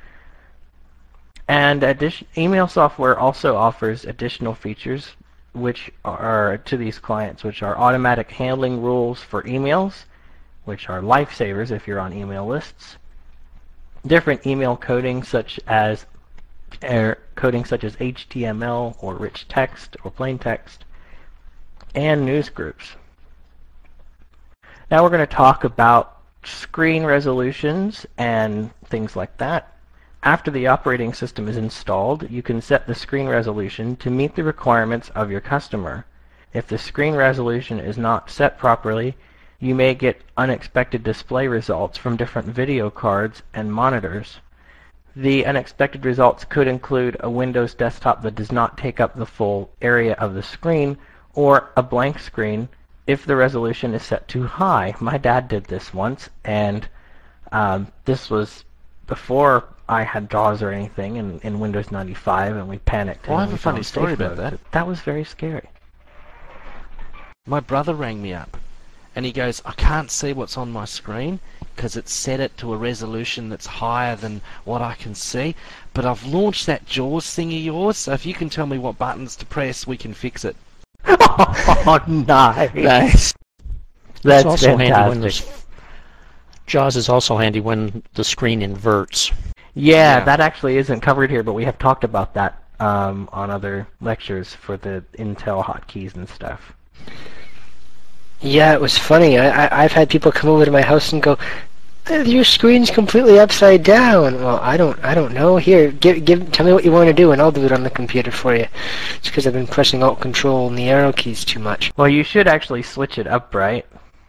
And addition, email software also offers additional features which are to these clients, which are automatic handling rules for emails, which are lifesavers if you're on email lists, different email coding such as er, coding such as H T M L or rich text or plain text, and news groups. Now we're going to talk about screen resolutions and things like that. After the operating system is installed, you can set the screen resolution to meet the requirements of your customer. If the screen resolution is not set properly, you may get unexpected display results from different video cards and monitors. The unexpected results could include a Windows desktop that does not take up the full area of the screen, or a blank screen if the resolution is set too high. My dad did this once, and um, this was before I had JAWS or anything in, in Windows ninety-five, and we panicked. Well, I and have we a funny found story safe about mode. that. That was very scary. My brother rang me up, and he goes, I can't see what's on my screen because it's set it to a resolution that's higher than what I can see, but I've launched that JAWS thing of yours, so if you can tell me what buttons to press, we can fix it. Oh, nice. Nice. That's it's also handy when fantastic. there's JAWS is also handy when the screen inverts. Yeah, Yeah. that actually isn't covered here, but we have talked about that um, on other lectures for the Intel hotkeys and stuff. Yeah, it was funny. I, I, I've had people come over to my house and go, "Eh, your screen's completely upside down." Well, I don't, I don't know. Here, give, give, tell me what you want to do, and I'll do it on the computer for you. It's because I've been pressing Alt Control and the arrow keys too much. Well, you should actually switch it up, right?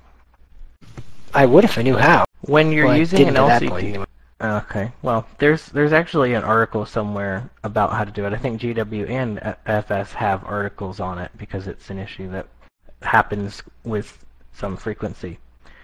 I would if I knew how. When you're Well, I using didn't an at that L C D. point, anyway. Okay. Well, there's there's actually an article somewhere about how to do it. I think G W and F S have articles on it because it's an issue that happens with some frequency.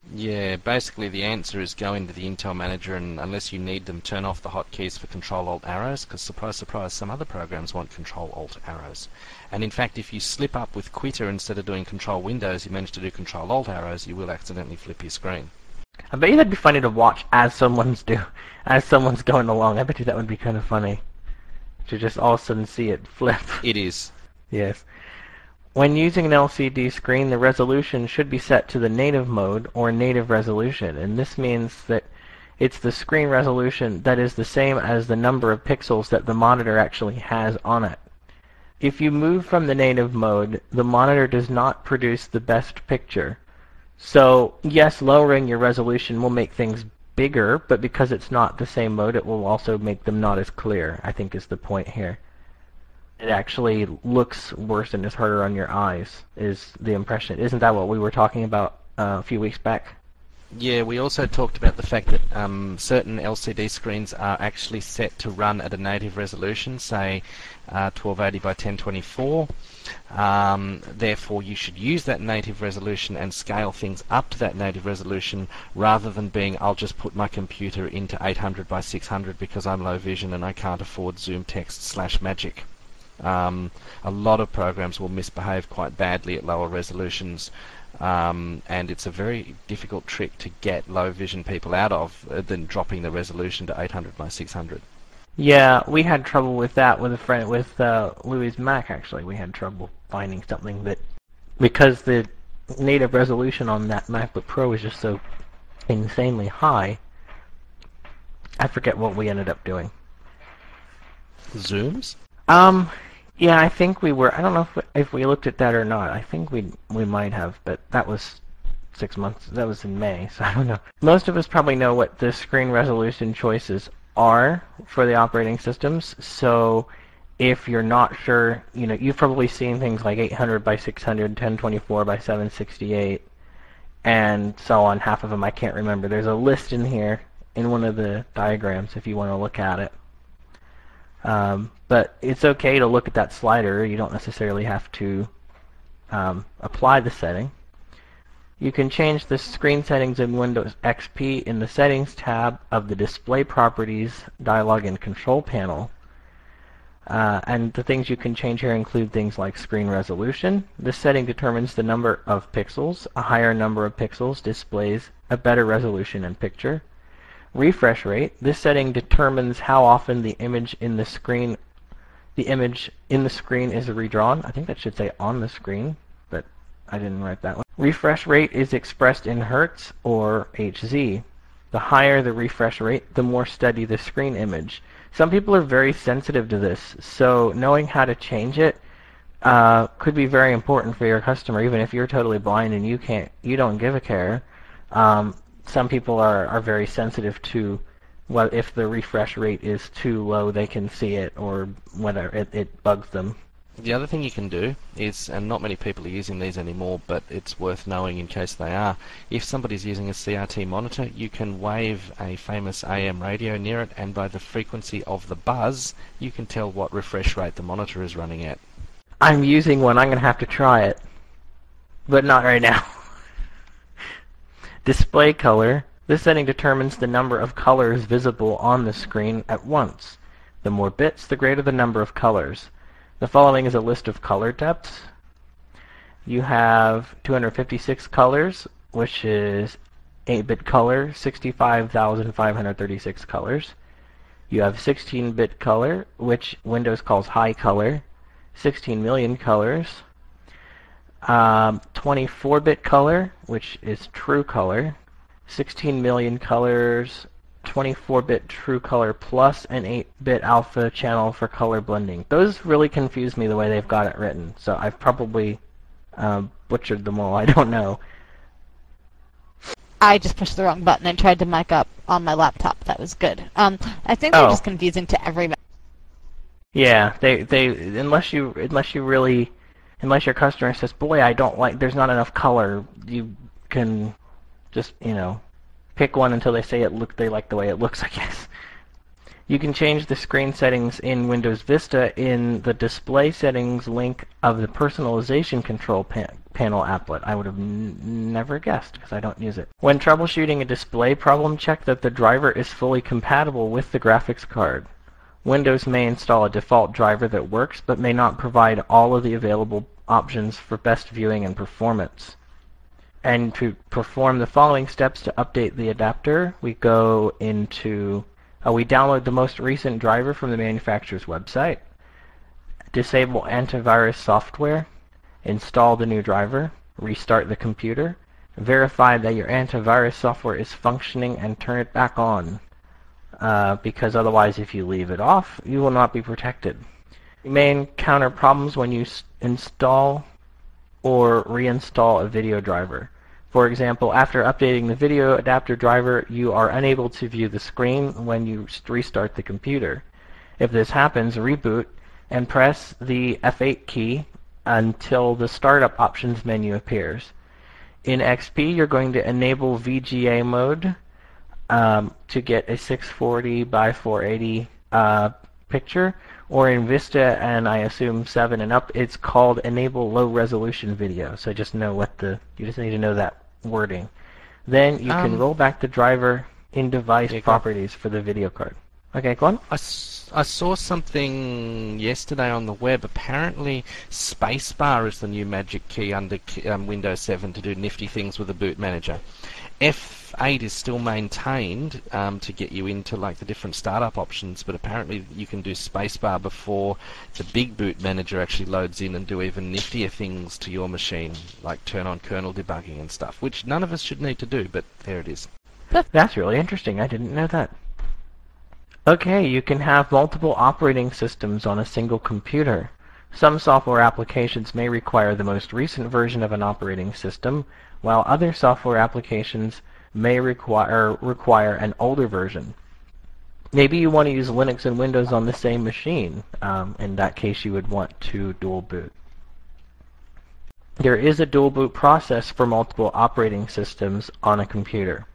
Yeah, basically the answer is go into the Intel Manager and unless you need them, turn off the hotkeys for Control Alt arrows, because surprise, surprise, some other programs want Control Alt arrows. And in fact, if you slip up with Quitter instead of doing Control Windows, you manage to do Control Alt arrows, you will accidentally flip your screen. I bet you that'd be funny to watch as someone's do, as someone's going along. I bet you that would be kind of funny to just all of a sudden see it flip. It is. Yes. When using an L C D screen, the resolution should be set to the native mode or native resolution, and this means that it's the screen resolution that is the same as the number of pixels that the monitor actually has on it. If you move from the native mode, the monitor does not produce the best picture. So, yes, lowering your resolution will make things bigger, but because it's not the same mode, it will also make them not as clear, I think is the point here. It actually looks worse and is harder on your eyes, is the impression. Isn't that what we were talking about uh, a few weeks back? Yeah, we also talked about the fact that um, certain L C D screens are actually set to run at a native resolution, say uh, twelve eighty by ten twenty-four. Um, therefore, you should use that native resolution and scale things up to that native resolution rather than being, I'll just put my computer into eight hundred by six hundred because I'm low vision and I can't afford Zoom Text slash Magic. Um, a lot of programs will misbehave quite badly at lower resolutions, um, and it's a very difficult trick to get low vision people out of uh, than dropping the resolution to eight hundred by six hundred. Yeah, we had trouble with that with a friend, with uh, Louis' Mac actually. We had trouble finding something that, because the native resolution on that MacBook Pro is just so insanely high, I forget what we ended up doing. Zooms? Um, yeah, I think we were. I don't know if we, if we looked at that or not. I think we we might have, but that was six months. That was in May, so I don't know. Most of us probably know what the screen resolution choices are for the operating systems. So if you're not sure, you know, you've probably seen things like eight hundred by six hundred, ten twenty-four by seven sixty-eight, and so on. Half of them I can't remember. There's a list in here in one of the diagrams if you want to look at it. Um, but it's okay to look at that slider. You don't necessarily have to um, apply the setting. You can change the screen settings in Windows X P in the Settings tab of the Display Properties dialog and Control panel. Uh, and the things you can change here include things like screen resolution. This setting determines the number of pixels. A higher number of pixels displays a better resolution and picture. Refresh rate. This setting determines how often the image in the screen the image in the screen is redrawn. I think that should say on the screen, but I didn't write that one. Refresh rate is expressed in hertz or H Z. The higher the refresh rate, the more steady the screen image. Some people are very sensitive to this, so knowing how to change it uh, could be very important for your customer, even if you're totally blind and you can't, you don't give a care. Um, some people are, are very sensitive to, well, if the refresh rate is too low, they can see it, or whether it, it bugs them. The other thing you can do is, and not many people are using these anymore, but it's worth knowing in case they are, if somebody's using a C R T monitor, you can wave a famous A M radio near it, and by the frequency of the buzz, you can tell what refresh rate the monitor is running at. I'm using one. I'm going to have to try it, but not right now. Display color. This setting determines the number of colors visible on the screen at once. The more bits, the greater the number of colors. The following is a list of color depths. You have two hundred fifty-six colors, which is eight bit color, sixty-five thousand five hundred thirty-six colors. You have sixteen bit color, which Windows calls high color, sixteen million colors. Um, twenty-four bit color, which is true color, sixteen million colors, twenty-four bit true color plus an eight bit alpha channel for color blending. Those really confuse me the way they've got it written, so I've probably uh, butchered them all. I don't know. I just pushed the wrong button and tried to mic up on my laptop. That was good. Um, I think they're Oh. just confusing to everybody. Yeah, they they unless you unless you really unless your customer says, boy, I don't like, there's not enough color, you can just, you know, pick one until they say it look they like the way it looks, I guess. You can change the screen settings in Windows Vista in the display settings link of the personalization control pa panel applet. I would have n never guessed because I don't use it. When troubleshooting a display problem, check that the driver is fully compatible with the graphics card. Windows may install a default driver that works but may not provide all of the available options for best viewing and performance. And to perform the following steps to update the adapter, we go into Uh, we download the most recent driver from the manufacturer's website, disable antivirus software, install the new driver, restart the computer, verify that your antivirus software is functioning, and turn it back on, uh, because otherwise if you leave it off, you will not be protected. You may encounter problems when you s install or reinstall a video driver. For example, after updating the video adapter driver, you are unable to view the screen when you restart the computer. If this happens, reboot and press the F eight key until the startup options menu appears. In X P, you're going to enable V G A mode um, to get a six forty by four eighty uh, picture, or in Vista and I assume seven and up, it's called enable low resolution video. So just know what the you just need to know that wording. Then you Um, can roll back the driver in device Yeah, go on. properties for the video card. Okay, go on. I, s- I saw something yesterday on the web. Apparently, spacebar is the new magic key under ki- um, Windows seven to do nifty things with the boot manager. F eight is still maintained um, to get you into like the different startup options, but apparently you can do spacebar before the big boot manager actually loads in and do even niftier things to your machine, like turn on kernel debugging and stuff, which none of us should need to do, but there it is. That's really interesting. I didn't know that. Okay, you can have multiple operating systems on a single computer. Some software applications may require the most recent version of an operating system, while other software applications may require require an older version. Maybe you want to use Linux and Windows on the same machine. Um, in that case, you would want to dual boot. There is a dual boot process for multiple operating systems on a computer.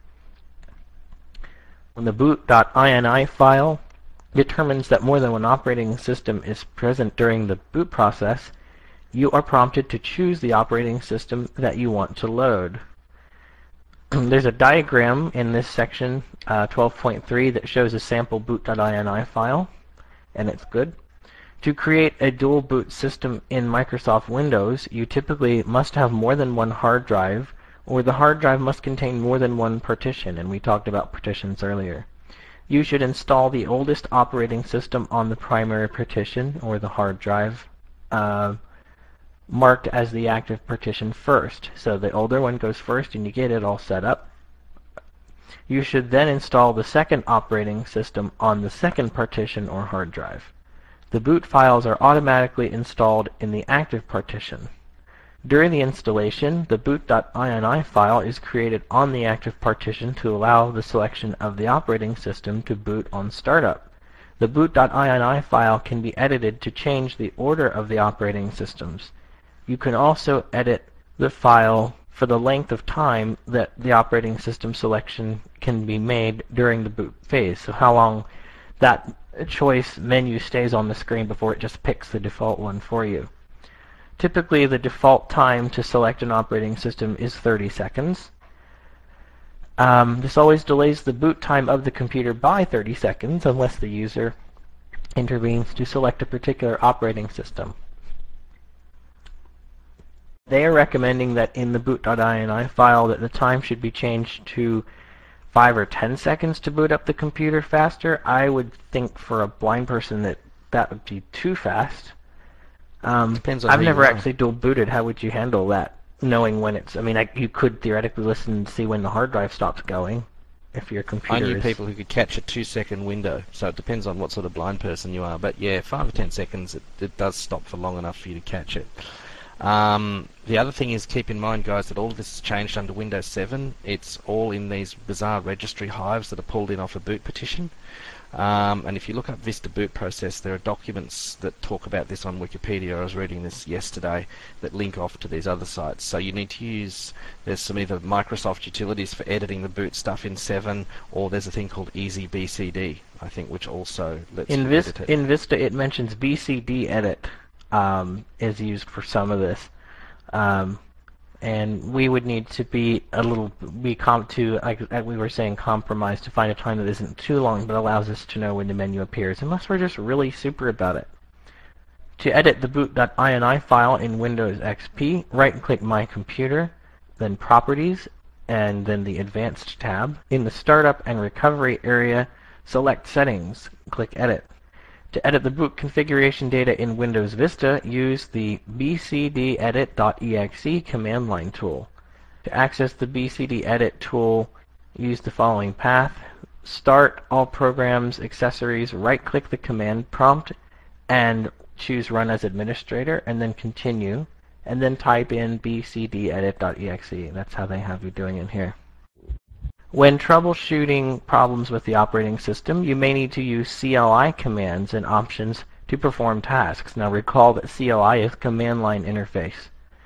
When the boot.ini file determines that more than one operating system is present during the boot process, you are prompted to choose the operating system that you want to load. There's a diagram in this section, uh, twelve point three, that shows a sample boot.ini file, and it's good. To create a dual boot system in Microsoft Windows, you typically must have more than one hard drive, or the hard drive must contain more than one partition, and we talked about partitions earlier. You should install the oldest operating system on the primary partition, or the hard drive, uh, marked as the active partition first. So the older one goes first and you get it all set up. You should then install the second operating system on the second partition or hard drive. The boot files are automatically installed in the active partition. During the installation, the boot.ini file is created on the active partition to allow the selection of the operating system to boot on startup. The boot.ini file can be edited to change the order of the operating systems. You can also edit the file for the length of time that the operating system selection can be made during the boot phase, so how long that choice menu stays on the screen before it just picks the default one for you. Typically, the default time to select an operating system is thirty seconds. Um, this always delays the boot time of the computer by thirty seconds unless the user intervenes to select a particular operating system. They are recommending that in the boot.ini file that the time should be changed to five or ten seconds to boot up the computer faster. I would think for a blind person that that would be too fast. Um, Depends on I've who never you are. actually dual booted. How would you handle that? Knowing when it's, I mean, I, you could theoretically listen and see when the hard drive stops going if your computer I knew is... people who could catch a two-second window, so it depends on what sort of blind person you are. But yeah, five or ten seconds, it, it does stop for long enough for you to catch it. Um, the other thing is, keep in mind, guys, that all of this is changed under Windows seven. It's all in these bizarre registry hives that are pulled in off a boot partition. Um, and if you look up Vista boot process, there are documents that talk about this on Wikipedia. I was reading this yesterday that link off to these other sites. So you need to use, there's some either Microsoft utilities for editing the boot stuff in seven, or there's a thing called EasyBCD, I think, which also lets in you Vis edit it. In Vista, it mentions B C D edit um, is used for some of this. Um, And we would need to be a little, be com to, like we were saying, compromise to find a time that isn't too long but allows us to know when the menu appears, unless we're just really super about it. To edit the boot.ini file in Windows X P, right-click My Computer, then Properties, and then the Advanced tab. In the Startup and Recovery area, select Settings, click Edit. To edit the boot configuration data in Windows Vista, use the bcdedit.exe command line tool. To access the bcdedit tool, use the following path. Start All Programs, Accessories, right-click the command prompt, and choose Run as Administrator, and then Continue, and then type in bcdedit.exe. That's how they have you doing in here. When troubleshooting problems with the operating system, you may need to use C L I commands and options to perform tasks. Now recall that C L I is command line interface.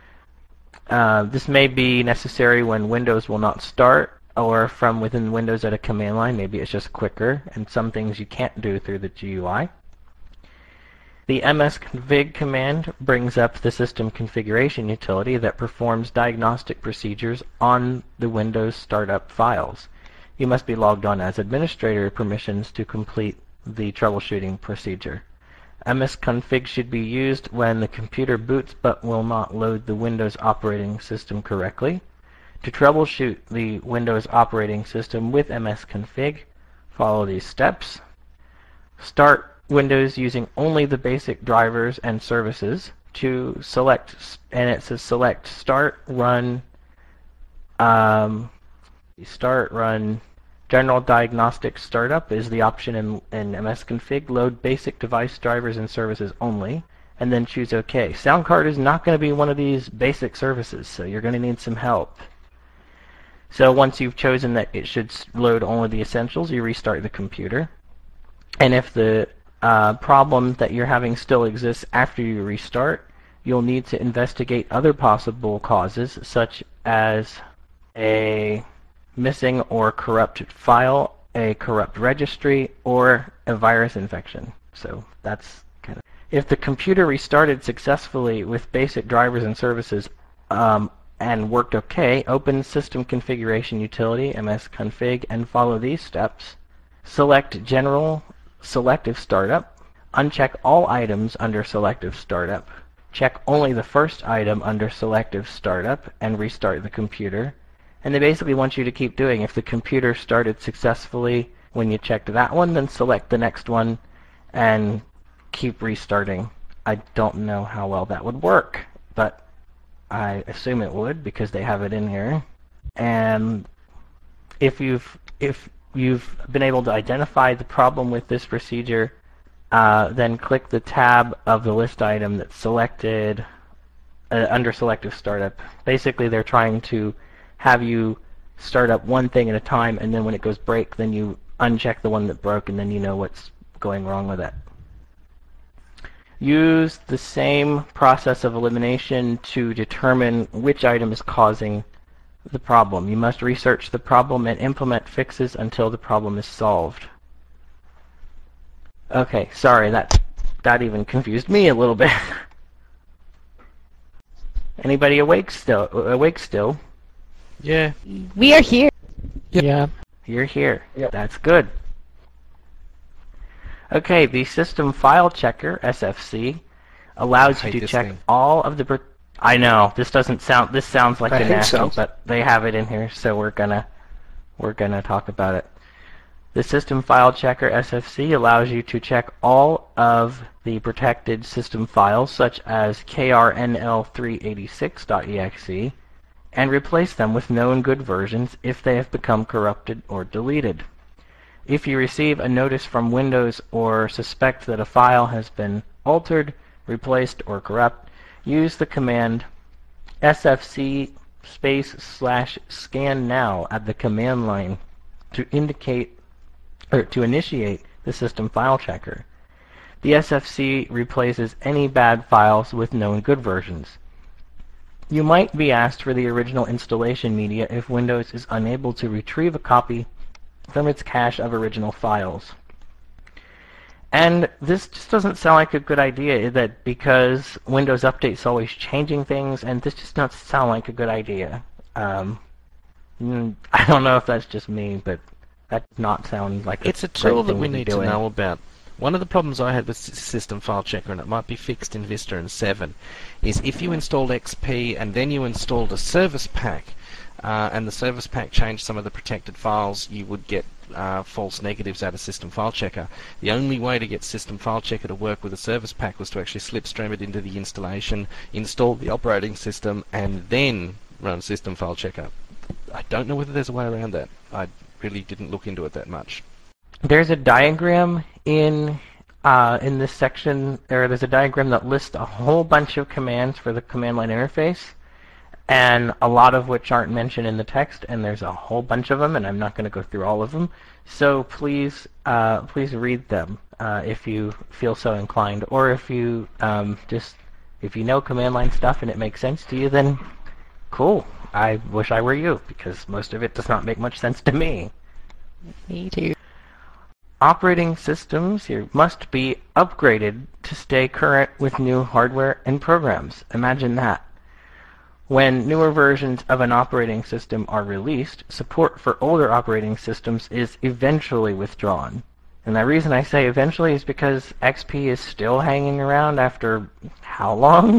Uh, this may be necessary when Windows will not start, or from within Windows at a command line. Maybe it's just quicker, and some things you can't do through the G U I. The msconfig command brings up the system configuration utility that performs diagnostic procedures on the Windows startup files. You must be logged on as administrator permissions to complete the troubleshooting procedure. msconfig should be used when the computer boots but will not load the Windows operating system correctly. To troubleshoot the Windows operating system with msconfig, follow these steps. Start Windows using only the basic drivers and services. To select, and it says select start, run, um, start, run, general diagnostic startup is the option in, in msconfig. Load basic device drivers and services only, and then choose OK. Sound card is not going to be one of these basic services, so you're going to need some help. So once you've chosen that it should load only the essentials, you restart the computer. And if the uh, problem that you're having still exists after you restart, you'll need to investigate other possible causes, such as a missing or corrupt file, a corrupt registry, or a virus infection. So that's kind of... If the computer restarted successfully with basic drivers and services um, and worked OK, open System Configuration Utility, msconfig, and follow these steps. Select General Selective Startup. Uncheck all items under Selective Startup. Check only the first item under Selective Startup and restart the computer. And they basically want you to keep doing. If the computer started successfully when you checked that one, then select the next one and keep restarting. I don't know how well that would work, but I assume it would because they have it in here. And if you've if you've been able to identify the problem with this procedure, uh, then click the tab of the list item that's selected uh, under Selective Startup. Basically, they're trying to have you start up one thing at a time, and then when it goes break, then you uncheck the one that broke, and then you know what's going wrong with it. Use the same process of elimination to determine which item is causing the problem. You must research the problem and implement fixes until the problem is solved. Okay, sorry, that that even confused me a little bit. Anybody awake still? Awake still? Yeah. We are here. Yeah. You're here. Yep. That's good. Okay, the System File Checker, S F C, allows I you hate to this check thing. all of the... I know, this doesn't sound... This sounds like I a think national, so. but they have it in here, so we're gonna... We're gonna talk about it. The System File Checker, S F C, allows you to check all of the protected system files, such as K R N L three eighty-six dot E X E, and replace them with known good versions if they have become corrupted or deleted. If you receive a notice from Windows or suspect that a file has been altered, replaced, or corrupt, use the command S F C space slash scan now at the command line to indicate or to initiate the system file checker. The S F C replaces any bad files with known good versions. You might be asked for the original installation media if Windows is unable to retrieve a copy from its cache of original files. And this just doesn't sound like a good idea, that because Windows Update's always changing things, and this just doesn't sound like a good idea. Um, I don't know if that's just me, but that does not sound like a It's a tool great that thing we to be need to doing. know about. One of the problems I had with S- System File Checker, and it might be fixed in Vista and seven, is if you installed X P and then you installed a service pack, uh, and the service pack changed some of the protected files, you would get uh, false negatives out of System File Checker. The only way to get System File Checker to work with a service pack was to actually slipstream it into the installation, install the operating system, and then run System File Checker. I don't know whether there's a way around that. I really didn't look into it that much. There's a diagram in uh, in this section, or there's a diagram that lists a whole bunch of commands for the command line interface, and a lot of which aren't mentioned in the text, and there's a whole bunch of them, and I'm not going to go through all of them. So please, uh, please read them uh, if you feel so inclined, or if you um, just if you know command line stuff and it makes sense to you, then cool. I wish I were you, because most of it does not make much sense to me. Me too. Operating systems here must be upgraded to stay current with new hardware and programs. Imagine that. When newer versions of an operating system are released, support for older operating systems is eventually withdrawn. And the reason I say eventually is because X P is still hanging around after how long?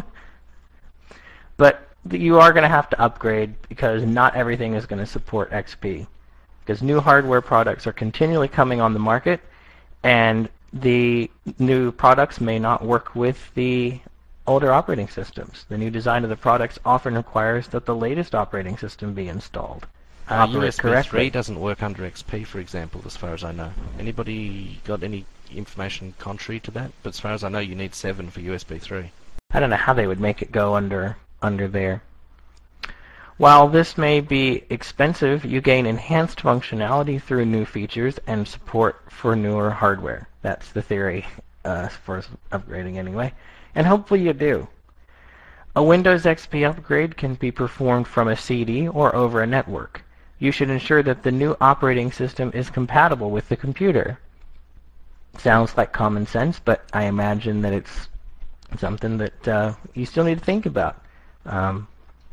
But you are going to have to upgrade, because not everything is going to support X P. Because new hardware products are continually coming on the market, and the new products may not work with the older operating systems. The new design of the products often requires that the latest operating system be installed. Uh, Operate U S B correctly. three doesn't work under X P, for example, as far as I know. Anybody got any information contrary to that? But as far as I know, you need seven for U S B three. I don't know how they would make it go under under there. While this may be expensive, you gain enhanced functionality through new features and support for newer hardware. That's the theory uh, for upgrading anyway. And hopefully you do. A Windows X P upgrade can be performed from a C D or over a network. You should ensure that the new operating system is compatible with the computer. Sounds like common sense, but I imagine that it's something that uh, you still need to think about. Um,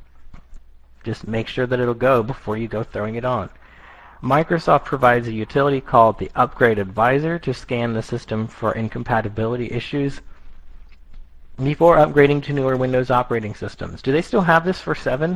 Just make sure that it'll go before you go throwing it on. Microsoft provides a utility called the Upgrade Advisor to scan the system for incompatibility issues before upgrading to newer Windows operating systems. Do they still have this for seven?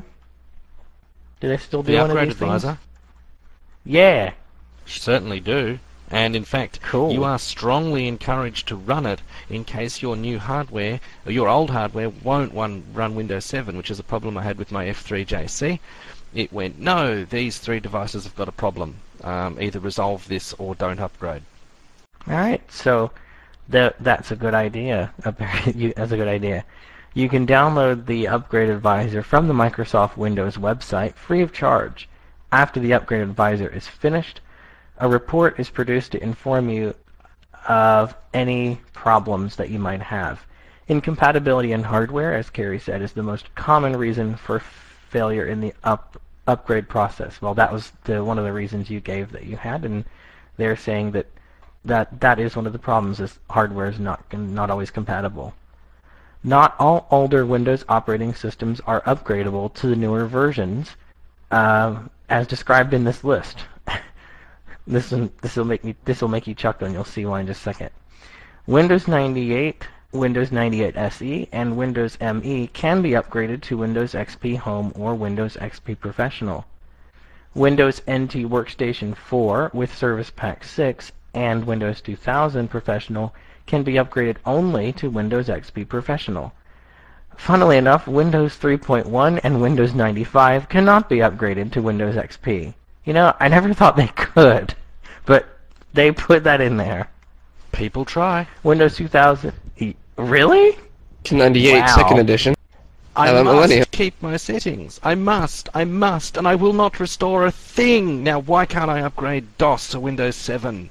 Do they still do The one of Upgrade these things? Advisor? Yeah. Certainly do. And in fact, Cool. you are strongly encouraged to run it in case your new hardware, or your old hardware, won't one run Windows seven, which is a problem I had with my F three J C. It went, no, these three devices have got a problem. Um, either resolve this or don't upgrade. Alright, so the, that's a good idea. That's a good idea. You can download the Upgrade Advisor from the Microsoft Windows website free of charge. After the Upgrade Advisor is finished, a report is produced to inform you of any problems that you might have. Incompatibility in hardware, as Carrie said, is the most common reason for failure in the up, upgrade process. Well, that was the, one of the reasons you gave that you had, and they're saying that that, that is one of the problems, is hardware is not, not always compatible. Not all older Windows operating systems are upgradable to the newer versions, uh, as described in this list. This will this will make me this will make you chuckle, and you'll see why in just a second. Windows ninety-eight, Windows ninety-eight S E, and Windows M E can be upgraded to Windows X P Home or Windows X P Professional. Windows N T Workstation four with Service Pack six and Windows two thousand Professional can be upgraded only to Windows X P Professional. Funnily enough, Windows three point one and Windows ninety-five cannot be upgraded to Windows X P. You know, I never thought they could, but they put that in there. People try. Windows two thousand... Really? ninety-eight, Wow. second edition. I Hello, must Millennium. keep my settings. I must, I must, and I will not restore a thing. Now, why can't I upgrade DOS to Windows seven?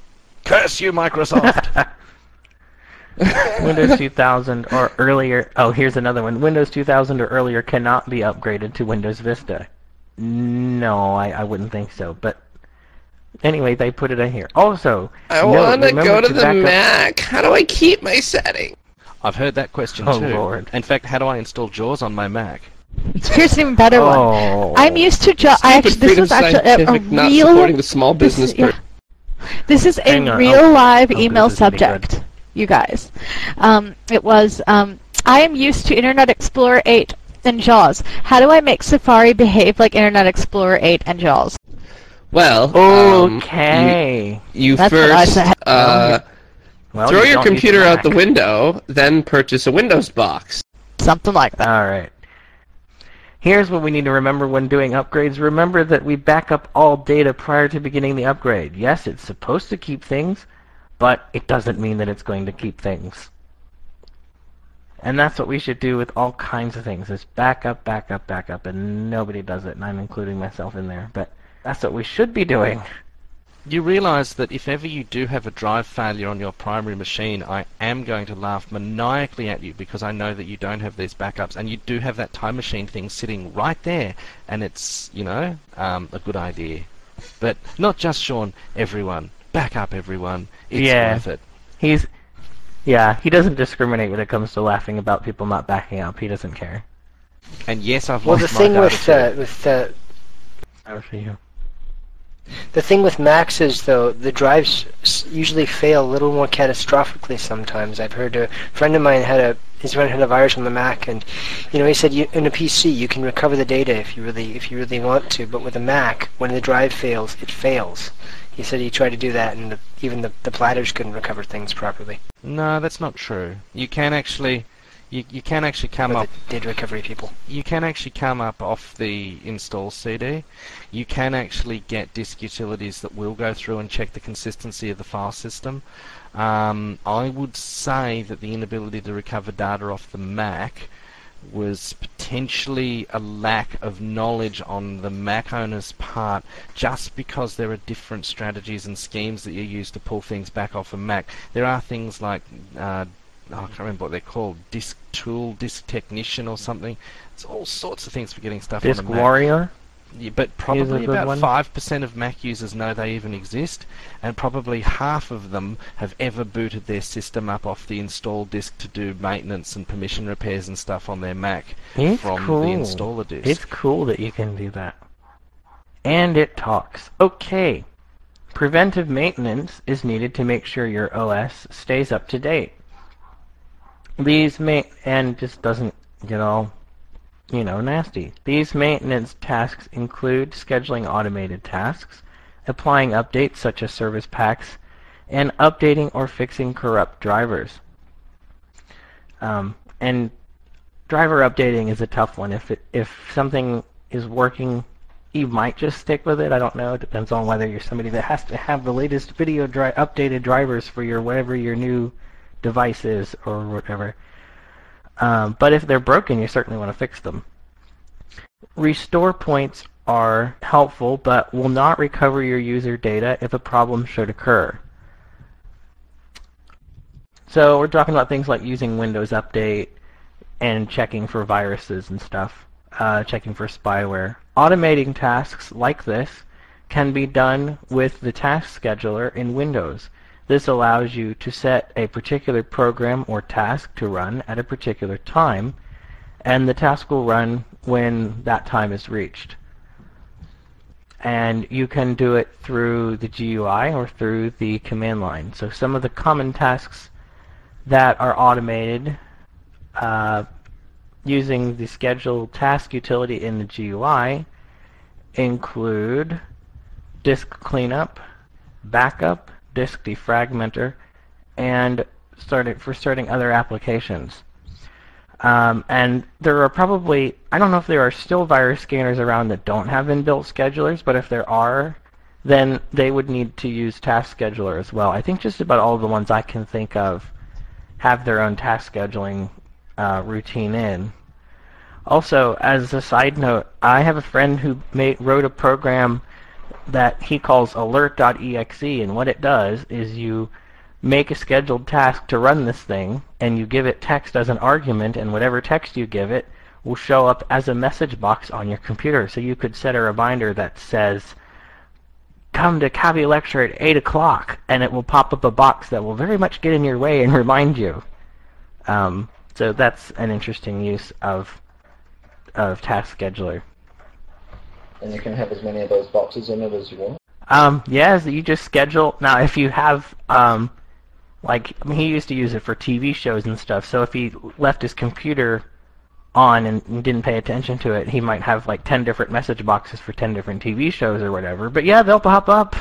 Curse you, Microsoft! Windows two thousand or earlier. Oh, here's another one. Windows two thousand or earlier cannot be upgraded to Windows Vista. No, I, I wouldn't think so. But anyway, they put it in here. Also, I note, want to remember go to to the back up- Mac. How do I keep my setting? I've heard that question Oh, too. Lord. In fact, how do I install JAWS on my Mac? Here's an even better one. Oh. I'm used to JAWS. I actually, this Freedom was actually a, a Scientific not real. supporting the small business This, yeah. person. This is a Hang on, real I'll- live I'll do email this, it'll be good. subject, you guys. Um, it was, um, I am used to Internet Explorer eight and JAWS. How do I make Safari behave like Internet Explorer eight and JAWS? Well, um, Okay. you, you That's what I first said. uh, Well, throw you your don't use computer out the Mac. window, then purchase a Windows box. Something like that. All right. Here's what we need to remember when doing upgrades. Remember that we back up all data prior to beginning the upgrade. Yes, it's supposed to keep things, but it doesn't mean that it's going to keep things. And that's what we should do with all kinds of things, is back up, back up, back up, and nobody does it, and I'm including myself in there. But that's what we should be doing. You realize that if ever you do have a drive failure on your primary machine, I am going to laugh maniacally at you because I know that you don't have these backups, and you do have that time machine thing sitting right there, and it's, you know, um, a good idea. But not just Sean, everyone. Back up, everyone. It's Yeah. worth it. He's, yeah, he doesn't discriminate when it comes to laughing about people not backing up. He doesn't care. And yes, I've Well, lost the my thing data with too. uh, with uh, That for you. the thing with Macs is though the drives s- usually fail a little more catastrophically sometimes. I've heard a friend of mine had a his friend had a virus on the Mac, and you know he said you, in a P C you can recover the data if you really if you really want to, but with a Mac when the drive fails, it fails. He said he tried to do that, and the, even the the platters couldn't recover things properly. No, that's not true. You can actually, you you can actually come Or up. the data recovery people. You can actually come up off the install C D. You can actually get disk utilities that will go through and check the consistency of the file system. Um, I would say that the inability to recover data off the Mac was potentially a lack of knowledge on the Mac owner's part, just because there are different strategies and schemes that you use to pull things back off a Mac. There are things like uh, oh, I can't remember what they're called, Disk Tool, Disk Technician or something. It's all sorts of things for getting stuff Disk on the Mac. Warrior? Yeah, but a probably good about one. five percent of Mac users know they even exist, and probably half of them have ever booted their system up off the install disk to do maintenance and permission repairs and stuff on their Mac It's from cool. the installer disk. It's cool that you can do that. And it talks. Okay. Preventive maintenance is needed to make sure your O S stays up to date. These ma- and just doesn't get all, you know, nasty. These maintenance tasks include scheduling automated tasks, applying updates such as service packs, and updating or fixing corrupt drivers. Um, and driver updating is a tough one. If it, if something is working, you might just stick with it. I don't know. It depends on whether you're somebody that has to have the latest video dri- updated drivers for your whatever your new device is or whatever. Um, but if they're broken, you certainly want to fix them. Restore points are helpful, but will not recover your user data if a problem should occur. So we're talking about things like using Windows Update and checking for viruses and stuff, uh, checking for spyware. Automating tasks like this can be done with the task scheduler in Windows. This allows you to set a particular program or task to run at a particular time, and the task will run when that time is reached. And you can do it through the G U I or through the command line. So some of the common tasks that are automated uh, using the schedule task utility in the G U I include disk cleanup, backup, disk defragmenter, and starting for starting other applications. Um, and there are probably, I don't know if there are still virus scanners around that don't have inbuilt schedulers, but if there are, then they would need to use Task Scheduler as well. I think just about all the ones I can think of have their own task scheduling uh, routine in. Also, as a side note, I have a friend who made, wrote a program that he calls alert.exe, and what it does is you make a scheduled task to run this thing, and you give it text as an argument, and whatever text you give it will show up as a message box on your computer. So you could set a reminder that says, come to Cavi lecture at eight o'clock, and it will pop up a box that will very much get in your way and remind you. Um, so that's an interesting use of of Task Scheduler. And you can have as many of those boxes in it as you want. Um, yeah, so you just schedule. Now, if you have, um, like, I mean, he used to use it for T V shows and stuff, so if he left his computer on and didn't pay attention to it, he might have like ten different message boxes for ten different T V shows or whatever. But yeah, they'll pop up.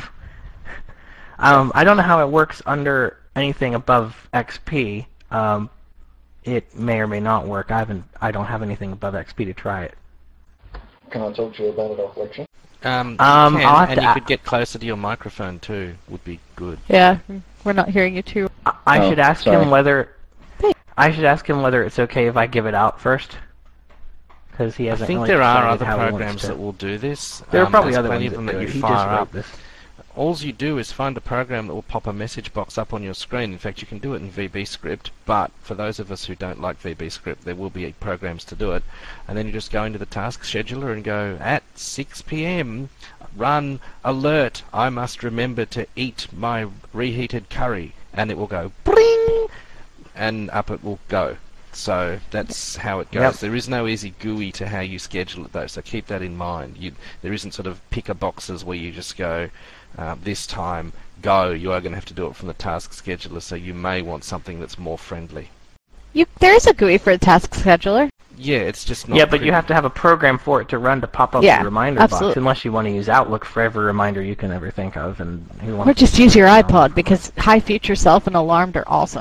um, I don't know how it works under anything above X P. Um, it may or may not work. I haven't. I don't have anything above X P to try it. Can I talk to you about it off lecture? Um, you Um, can, I'll have and to you a- could get closer to your microphone too. Would be good. Yeah, we're not hearing you too. I, I Oh, should ask sorry. him whether. I should ask him whether it's okay if I give it out first, because he I hasn't think really there are decided other how he wants programs to- that will do this. There are Um, probably there's other plenty ones of them that that do. you He just fire wrote up. this. All you do is find a program that will pop a message box up on your screen. In fact, you can do it in V B Script, but for those of us who don't like V B Script, there will be programs to do it. And then you just go into the task scheduler and go, at six p m, run alert, I must remember to eat my reheated curry. And it will go, bring, and up it will go. So that's how it goes. Yep. There is no easy G U I to how you schedule it, though, so keep that in mind. You, there isn't sort of picker boxes where you just go, uh, this time, go. You are going to have to do it from the task scheduler, so you may want something that's more friendly. You, there is a G U I for the task scheduler. Yeah, it's just not... Yeah, but you pretty. have to have a program for it to run to pop up Yeah, the reminder absolutely. box, unless you want to use Outlook for every reminder you can ever think of. And who wants Or just to- use your iPod, because High Future Self and Alarmed are awesome.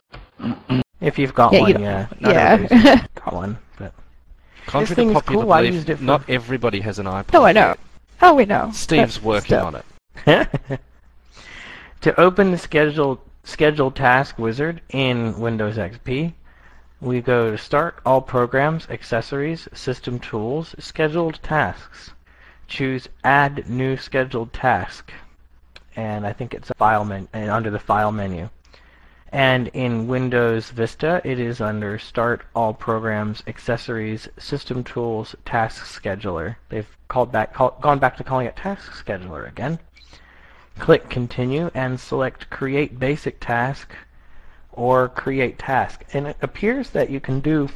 If you've got Yeah, you one, don't- yeah. Not yeah. everybody's got one, but Contrary this thing to is popular cool, I belief, used it for- not everybody has an iPod. No, I know. yet. Oh, we know. Steve's But working still. on it. to open the scheduled scheduled task wizard in Windows X P, we go to Start, All Programs, Accessories, System Tools, Scheduled Tasks. Choose Add New Scheduled Task, and I think it's a file men and under the File menu. And in Windows Vista, it is under Start, All Programs, Accessories, System Tools, Task Scheduler. They've called back, call, gone back to calling it Task Scheduler again. Click Continue and select Create Basic Task or Create Task. And it appears that you can do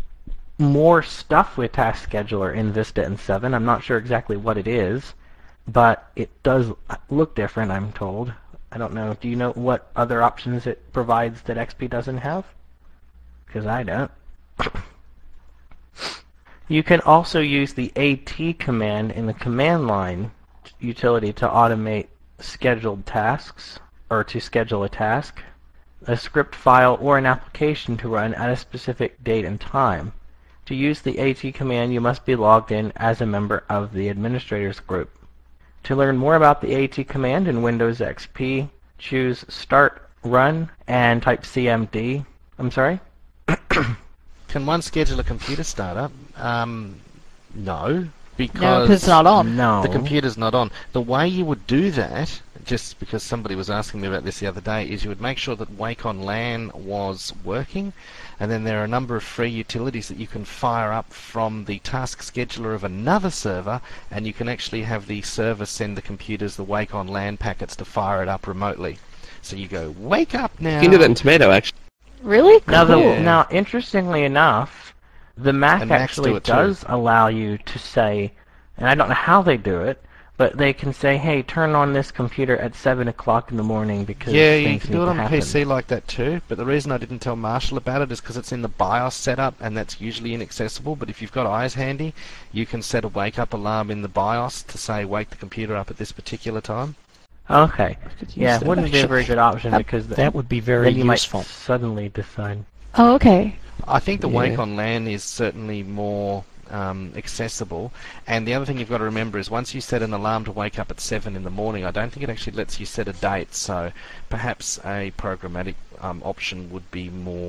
more stuff with Task Scheduler in Vista and seven. I'm not sure exactly what it is, but it does look different, I'm told. I don't know. Do you know what other options it provides that X P doesn't have? Because I don't. You can also use the AT command in the command line utility to automate scheduled tasks, or to schedule a task, a script file, or an application to run at a specific date and time. To use the AT command, you must be logged in as a member of the administrators group. To learn more about the AT command in Windows X P, choose Start, Run, and type C M D. I'm sorry? Can one schedule a computer startup? Um, no, because No, because it's not on. No. the computer's not on. The way you would do that, just because somebody was asking me about this the other day, is you would make sure that Wake on LAN was working, and then there are a number of free utilities that you can fire up from the task scheduler of another server, and you can actually have the server send the computers the Wake on LAN packets to fire it up remotely. So you go, wake up now! You can do that in Tomato, actually. Really? Now, the, Cool. now, interestingly enough, the Mac And Macs actually do it too. does allow you to say, and I don't know how they do it, but they can say, hey, turn on this computer at seven o'clock in the morning because Yeah, you things can need do it to on a happen. P C like that too, but the reason I didn't tell Marshall about it is because it's in the BIOS setup, and that's usually inaccessible. But if you've got eyes handy, you can set a wake-up alarm in the BIOS to say, wake the computer up at this particular time. Okay. could use Yeah, that, wouldn't be a actually. very good option That- because That would be very then you useful. might suddenly decide. Oh, okay. I think the Yeah. Wake on LAN is certainly more um, accessible. And the other thing you've got to remember is once you set an alarm to wake up at seven in the morning, I don't think it actually lets you set a date. So perhaps a programmatic um, option would be more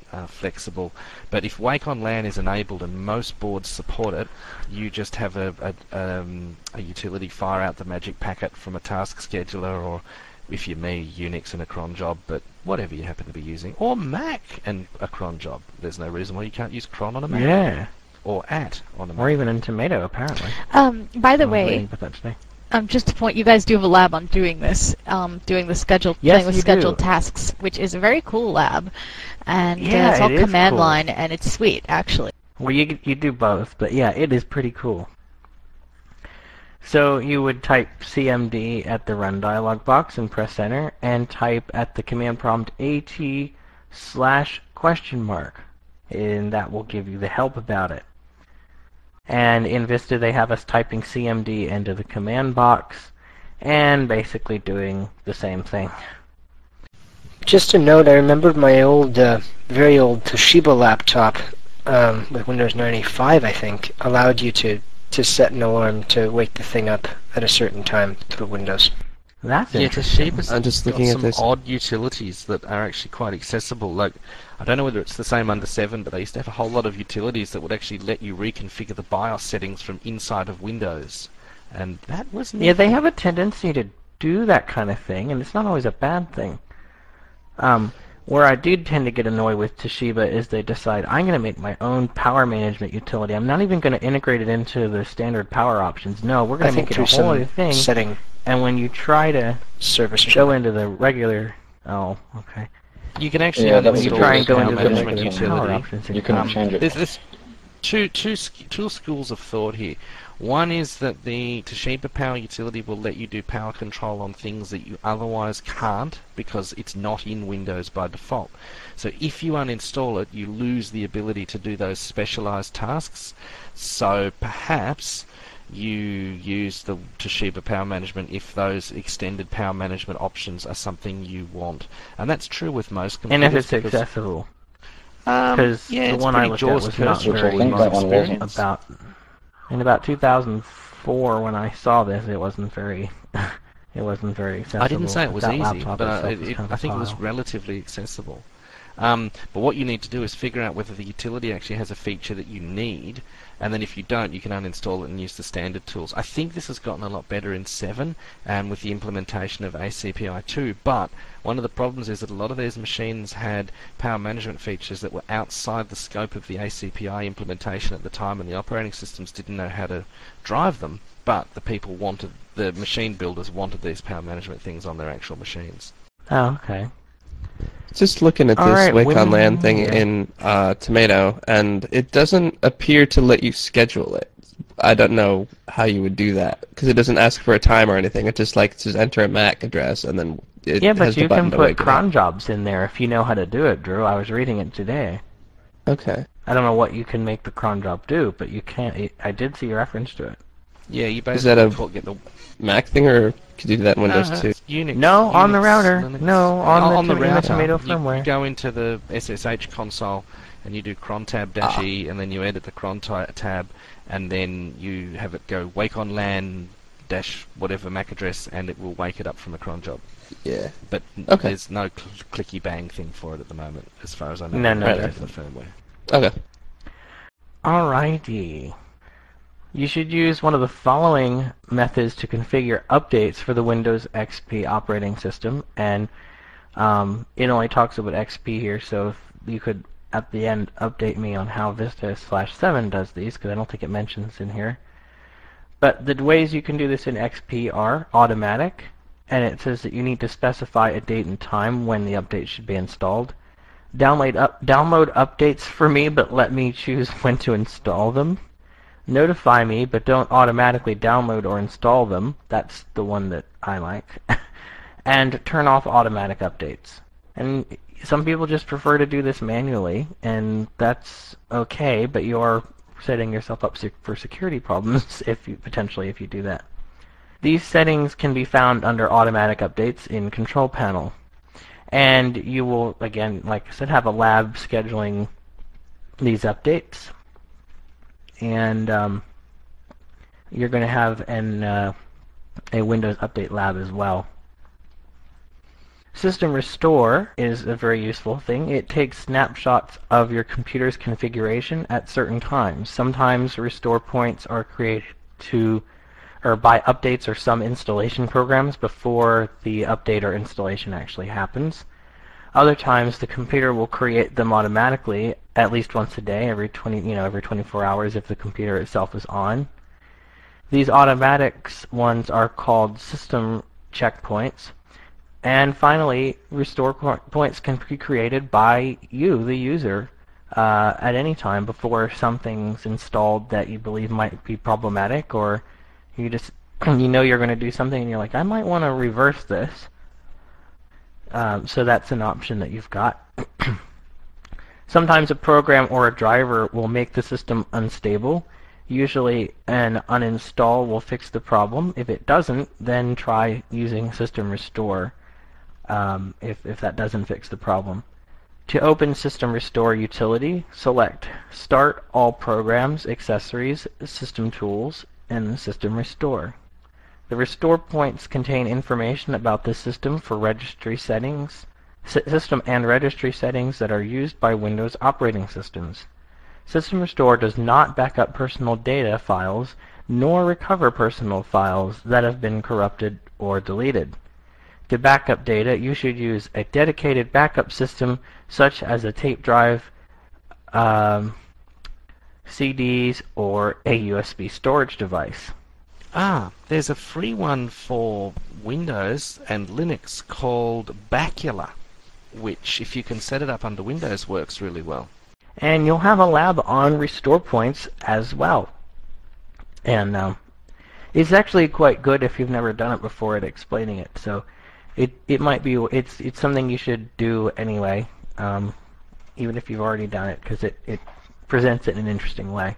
uh, flexible. But if Wake on LAN is enabled and most boards support it, you just have a, a, um, a utility fire out the magic packet from a task scheduler, or if you're me, Unix and a cron job, but whatever you happen to be using, or Mac and a cron job. There's no reason why you can't use cron on a Mac. Yeah. Or at on a Mac. Or even in Tomato, apparently. Um, by the I was way, waiting for that today. um, just to point, you guys do have a lab on doing this, um, doing the scheduled, Yes, playing with you scheduled do. tasks, which is a very cool lab, and Yeah, uh, it's all it is command cool. line, and it's sweet, actually. Well, you you do both, but yeah, it is pretty cool. So you would type C M D at the run dialog box and press enter, and type at the command prompt at slash question mark, and that will give you the help about it. And in Vista they have us typing C M D into the command box and basically doing the same thing. Just a note, I remembered my old, uh, very old Toshiba laptop um, with Windows ninety-five, I think, allowed you to, to set an alarm to wake the thing up at a certain time through Windows. That's Yeah, interesting. Toshiba's I'm just got looking at some this. odd utilities that are actually quite accessible. Like, I don't know whether it's the same under seven, but they used to have a whole lot of utilities that would actually let you reconfigure the BIOS settings from inside of Windows, and that was Yeah, they nifty. have a tendency to do that kind of thing, and it's not always a bad thing. Um, where I do tend to get annoyed with Toshiba is they decide, I'm going to make my own power management utility. I'm not even going to integrate it into the standard power options. No, we're I going to think make it through a whole other some thing. setting And when you try to service go tree. into the regular... Oh, okay. You can actually Yeah, that uninstall was You all try the and go power into the management regular regular power utility. options. You couldn't Um, change it. There's, there's two, two, sch- two schools of thought here. One is that the Toshiba Power Utility will let you do power control on things that you otherwise can't because it's not in Windows by default. So if you uninstall it, you lose the ability to do those specialized tasks. So perhaps you use the Toshiba Power Management if those extended power management options are something you want. And that's true with most computers. And if it's because- accessible. um, 'cause yeah, the it's one I pretty looked at Jaws was not cursed very in my that one wasn't. experience. About in about two thousand four, when I saw this, it wasn't very, it wasn't very accessible. I didn't say it was That easy, laptop but I, itself was it, kind of I a think it was file. relatively accessible. Um, but what you need to do is figure out whether the utility actually has a feature that you need, and then if you don't, you can uninstall it and use the standard tools. I think this has gotten a lot better in seven and with the implementation of A C P I two, but one of the problems is that a lot of these machines had power management features that were outside the scope of the A C P I implementation at the time, and the operating systems didn't know how to drive them, but the people wanted, the machine builders wanted these power management things on their actual machines. Oh, okay. Just looking at All this right, Wake women- on LAN thing yeah. in uh, Tomato, and it doesn't appear to let you schedule it. I don't know how you would do that, because it doesn't ask for a time or anything. It just like says enter a M A C address, and then it Yeah, has but the you button can to put wake it up. cron jobs in there if you know how to do it, Drew. I was reading it today. Okay. I don't know what you can make the cron job do, but you can't. It, I did see a reference to it. Yeah, you basically Is that a call- get the Mac thing, or could you do that in Windows No, too? it's Unix. No, on the Unix, router. Linux. No, on Oh, the on the to- in the router. Tomato You firmware. go into the S S H console and you do cron tab dash e, and then you edit the cron ti- tab, and then you have it go wake on LAN dash whatever M A C address, and it will wake it up from a cron job. Yeah. But n- Okay. there's no cl- clicky bang thing for it at the moment, as far as I know. No, no, Right. there The firmware. Okay. Alrighty. You should use one of the following methods to configure updates for the Windows X P operating system, and um, it only talks about X P here, so if you could at the end update me on how Vista slash seven does these, because I don't think it mentions in here. But the ways you can do this in X P are automatic, and it says that you need to specify a date and time when the update should be installed. Download up, download updates for me, but let me choose when to install them. Notify me, but don't automatically download or install them. That's the one that I like. And turn off automatic updates. And some people just prefer to do this manually, and that's okay, but you're setting yourself up sec- for security problems if you potentially if you do that. These settings can be found under automatic updates in Control Panel. And you will, again, like I said, have a lab scheduling these updates. And um, you're going to have an uh, a Windows Update lab as well. System Restore is a very useful thing. It takes snapshots of your computer's configuration at certain times. Sometimes restore points are created to or by updates or some installation programs before the update or installation actually happens. Other times the computer will create them automatically at least once a day, every twenty, you know, every twenty-four hours if the computer itself is on. These automatics ones are called system checkpoints. And finally, restore points can be created by you, the user, uh, at any time before something's installed that you believe might be problematic, or you just you know you're going to do something and you're like, I might want to reverse this. Um, so that's an option that you've got. Sometimes a program or a driver will make the system unstable. Usually an uninstall will fix the problem. If it doesn't, then try using System Restore um, if, if that doesn't fix the problem. To open System Restore utility, select Start All Programs, Accessories, System Tools, and System Restore. The restore points contain information about the system for registry settings, system and registry settings that are used by Windows operating systems. System Restore does not back up personal data files nor recover personal files that have been corrupted or deleted. To back up data, you should use a dedicated backup system such as a tape drive, um, C Ds, or a U S B storage device. Ah, there's a free one for Windows and Linux called Bacula, which, if you can set it up under Windows, works really well. And you'll have a lab on restore points as well. And um, it's actually quite good if you've never done it before at explaining it. So it it might be it's it's something you should do anyway, um, even if you've already done it, because it it presents it in an interesting way.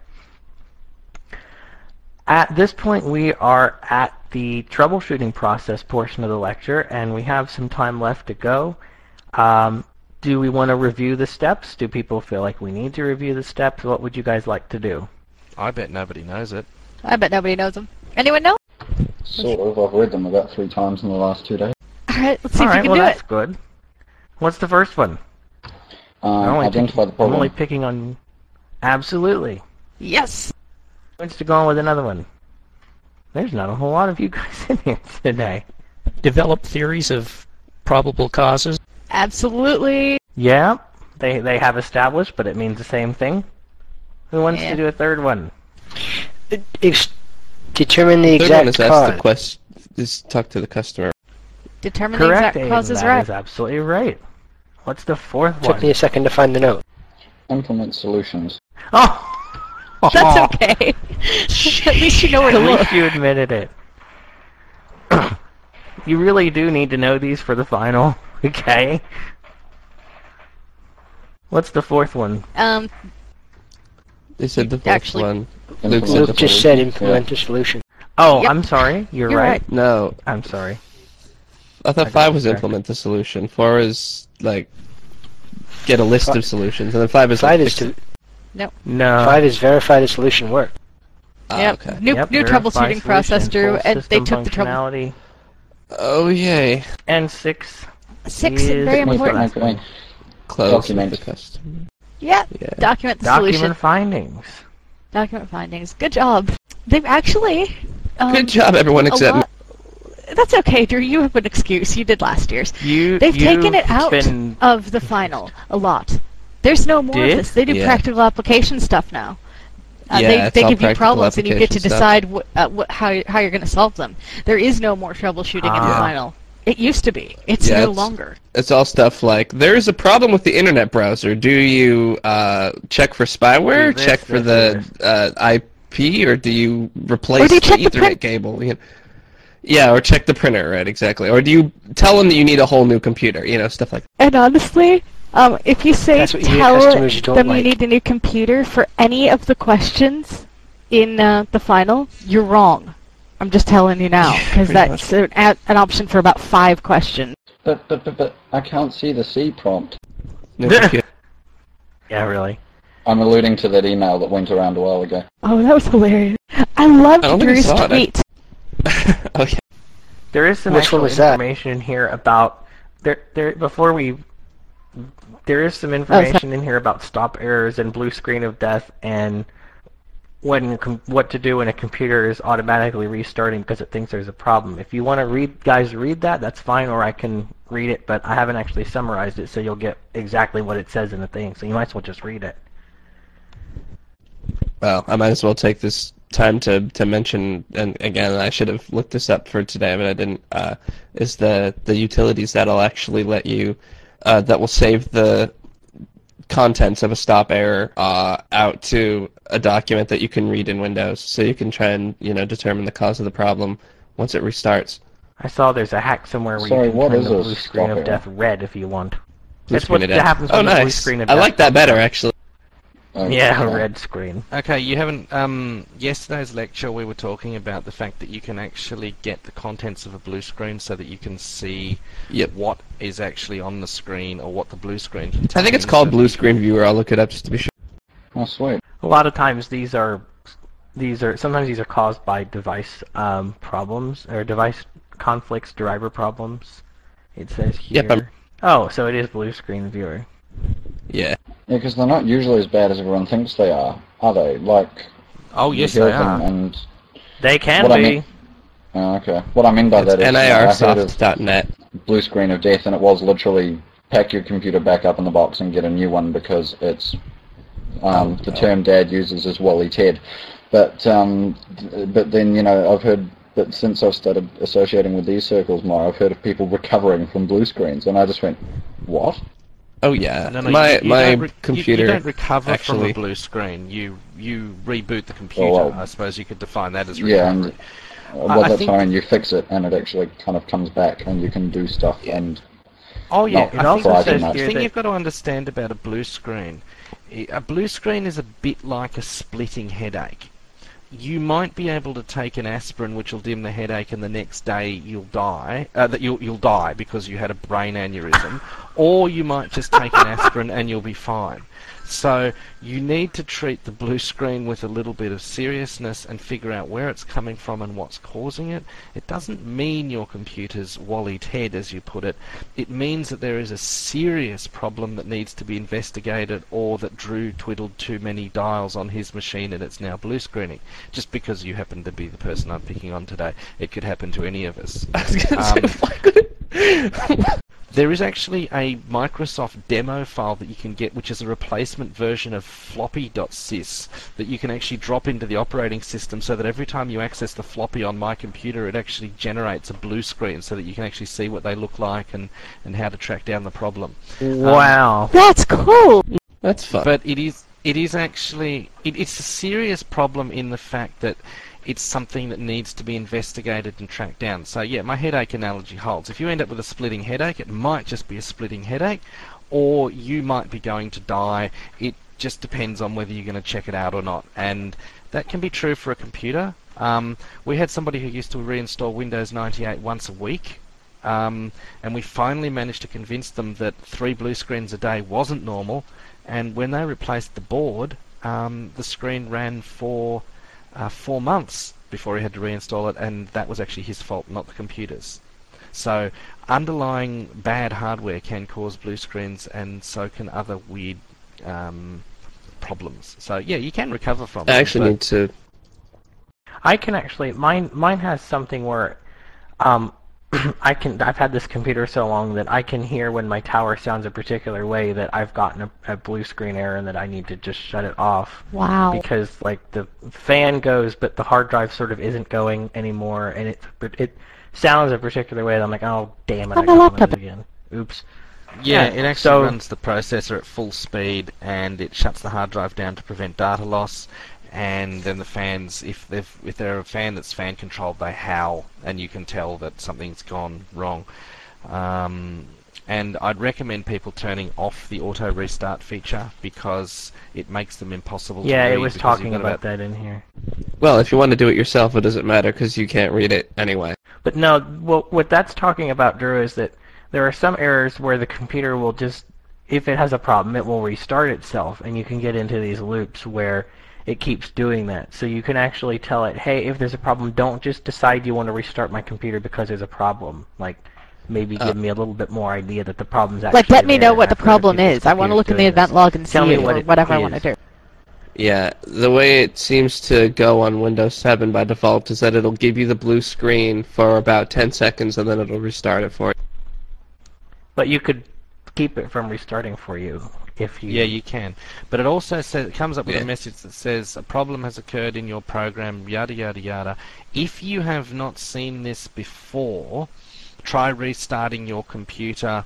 At this point, we are at the troubleshooting process portion of the lecture, and we have some time left to go. Um, do we want to review the steps? Do people feel like we need to review the steps? What would you guys like to do? I bet nobody knows it. I bet nobody knows them. Anyone know? Sort of. I've read them about three times in the last two days. Alright, let's see All if right, you can well, do that's it. good. What's the first one? Um, I'm only identify picking, the I'm only problem. picking on... Absolutely. Yes! Who wants to go on with another one? There's not a whole lot of you guys in here today. Develop theories of probable causes. Absolutely. Yeah, they they have established, but it means the same thing. Who wants Yeah. to do a third one? Ex- determine the Third exact one is ask cause. the question. Is talk to the customer. Determine Correct, the exact Aiden. cause is That right. is absolutely right. What's the fourth Took one? me a second to find the note. Implement solutions. Oh! That's okay. At least you know where to At look. least you admitted it. You really do need to know these for the final, okay? What's the fourth one? Um, They said the fourth Actually- one. Luke Implement said Luke the just fourth. said implement a solution. Oh, Yep. I'm sorry. You're, You're right. right. No, I'm sorry. I thought I got five was distracted. implement the solution. Four is like get a list Fi- of solutions, and then five is Five like, is to, No. five is verify the solution worked. Ah, yep. okay. New Yep, new verify troubleshooting process, solution, Drew, full and they system took the trouble. functionality. Oh yay! And six. Six, is- very Wait, wait, important. wait, wait. Close Document. with the customer. Yeah. Yeah. Document the Document solution. findings. Document findings. Good job. They've actually. Um, Good job, everyone a except me. lot- That's okay, Drew. You have an excuse. You did last year's. You, They've taken it you've out been- of the final a lot. There's no more Did? of this. They do Yeah. practical application stuff now. Uh, Yeah, they it's they all give you practical problems and you get to application stuff. decide what, uh, what, how how you're going to solve them. There is no more troubleshooting in the Ah. final. It used to be. It's Yeah, no it's- longer. It's all stuff like there's a problem with the internet browser. Do you uh, check for spyware? Do this, check for this, the uh, I P, or do you replace Or do you the check the Ethernet print- cable? You know? Yeah, or check the printer, right? Exactly. Or do you tell them that you need a whole new computer? You know, stuff like. And honestly, um, if you say That's what you tell customers don't them like. you need a new computer for any of the questions in uh, the final, you're wrong. I'm just telling you now, because pretty that's an, a- an option for about five questions. But, but, but, but, I can't see the C prompt. No computer. Yeah, really. I'm alluding to that email that went around a while ago. Oh, that was hilarious. I loved I don't think I Drew's saw it. I- tweet. Okay. There is some Which one actual was that? information in here about there, there, before we, there is some information in here about stop errors and blue screen of death and when com- what to do when a computer is automatically restarting because it thinks there's a problem. If you want to read, guys, read that, that's fine, or I can read it, but I haven't actually summarized it, so you'll get exactly what it says in the thing. So you might as well just read it. Well, I might as well take this time to, to mention, and again, I should have looked this up for today, but I didn't, uh, is the, the utilities that'll actually let you, uh, that will save the contents of a stop error uh, out to a document that you can read in Windows, so you can try and, you know, determine the cause of the problem once it restarts. I saw there's a hack somewhere where Sorry, you can what turn is the a blue screen stop of error? death red if you want. Blue That's screen what of death. happens Oh, when the blue nice. screen of I death like that comes better, up. actually. Okay. Yeah, red screen. Okay, you haven't. Um, yesterday's lecture we were talking about the fact that you can actually get the contents of a blue screen so that you can see Yep. what is actually on the screen or what the blue screen contains. I think it's called so Blue that- Screen Viewer. I'll look it up just to be sure. Oh, sweet. A lot of times these are, these are sometimes these are caused by device um, problems or device conflicts, driver problems. It says here. Yep, I'm- Oh, so it is blue screen viewer. Yeah. Yeah, because they're not usually as bad as everyone thinks they are, are they? Like, Oh you yes, hear they them are. and... They can What I be. mean- Oh, okay. What I mean by It's that is, you know, I heard of nirsoft dot net. blue screen of death, and it was literally pack your computer back up in the box and get a new one because it's um, the term Dad uses is Wally Ted. But um, but then you know I've heard that since I've started associating with these circles more, I've heard of people recovering from blue screens, and I just went, what? Oh yeah. No, no, my you, you my don't re- you- computer You, don't recover actually. from a blue screen. You you reboot the computer. Oh, well. I suppose you could define that as Yeah, recovery. and uh, well, I that's think- fine. You fix it, and it actually kind of comes back, and you can do stuff. And Oh yeah, Not It I also think says the here thing that you've got to understand about a blue screen, i- a blue screen is a bit like a splitting headache. You might be able to take an aspirin which will dim the headache, and the next day you'll die. Uh, that you'll you'll die because you had a brain aneurysm, or you might just take an aspirin and you'll be fine. So you need to treat the blue screen with a little bit of seriousness and figure out where it's coming from and what's causing it. It doesn't mean your computer's Wally Ted, as you put it. It means that there is a serious problem that needs to be investigated, or that Drew twiddled too many dials on his machine and it's now blue screening. Just because you happen to be the person I'm picking on today, it could happen to any of us. I was gonna Um, say, why could it- There is actually a Microsoft demo file that you can get, which is a replacement version of floppy.sys that you can actually drop into the operating system, so that every time you access the floppy on my computer, it actually generates a blue screen so that you can actually see what they look like and, and how to track down the problem. Wow. That's cool. That's fun. But it is it is actually it, it's a serious problem in the fact that it's something that needs to be investigated and tracked down. So yeah, my headache analogy holds. If you end up with a splitting headache, it might just be a splitting headache, or you might be going to die. It just depends on whether you're going to check it out or not. And that can be true for a computer. Um, we had somebody who used to reinstall Windows ninety-eight once a week. Um, and we finally managed to convince them that three blue screens a day wasn't normal, and when they replaced the board, um, the screen ran for uh, four months before he had to reinstall it, and that was actually his fault, not the computer's. So underlying bad hardware can cause blue screens, and so can other weird um, problems. So yeah, you can recover from I them, actually but- need to. I can actually mine mine has something where um I can I've had this computer so long that I can hear when my tower sounds a particular way that I've gotten a, a blue screen error and that I need to just shut it off Wow. because like the fan goes but the hard drive sort of isn't going anymore and it it sounds a particular way that I'm like, oh damn it, On I the got one laptop. again. Oops. Yeah, Yeah, it actually so- runs the processor at full speed, and it shuts the hard drive down to prevent data loss. And then the fans, if they've, if they're a fan that's fan controlled, they howl, and you can tell that something's gone wrong. Um, and I'd recommend people turning off the auto restart feature because it makes them impossible Yeah, to read. it was because you've talking got about that in here. Well, if you want to do it yourself, it doesn't matter because you can't read it anyway. But no, well, what that's talking about, Drew, is that there are some errors where the computer will just, if it has a problem, it will restart itself, and you can get into these loops where it keeps doing that. So you can actually tell it, hey, if there's a problem, don't just decide you want to restart my computer because there's a problem. Like, maybe Uh, give me a little bit more idea that the problem's actually Like, let me there know what the after other problem people's is. I want to computers look in the doing event this. log and Tell see me it, what or it whatever I want is. to do. Yeah, the way it seems to go on Windows seven by default is that it'll give you the blue screen for about ten seconds and then it'll restart it for you. But you could keep it from restarting for you if you... Yeah, you can. But it also says, it comes up with Yeah. a message that says a problem has occurred in your program, yada yada yada. If you have not seen this before, try restarting your computer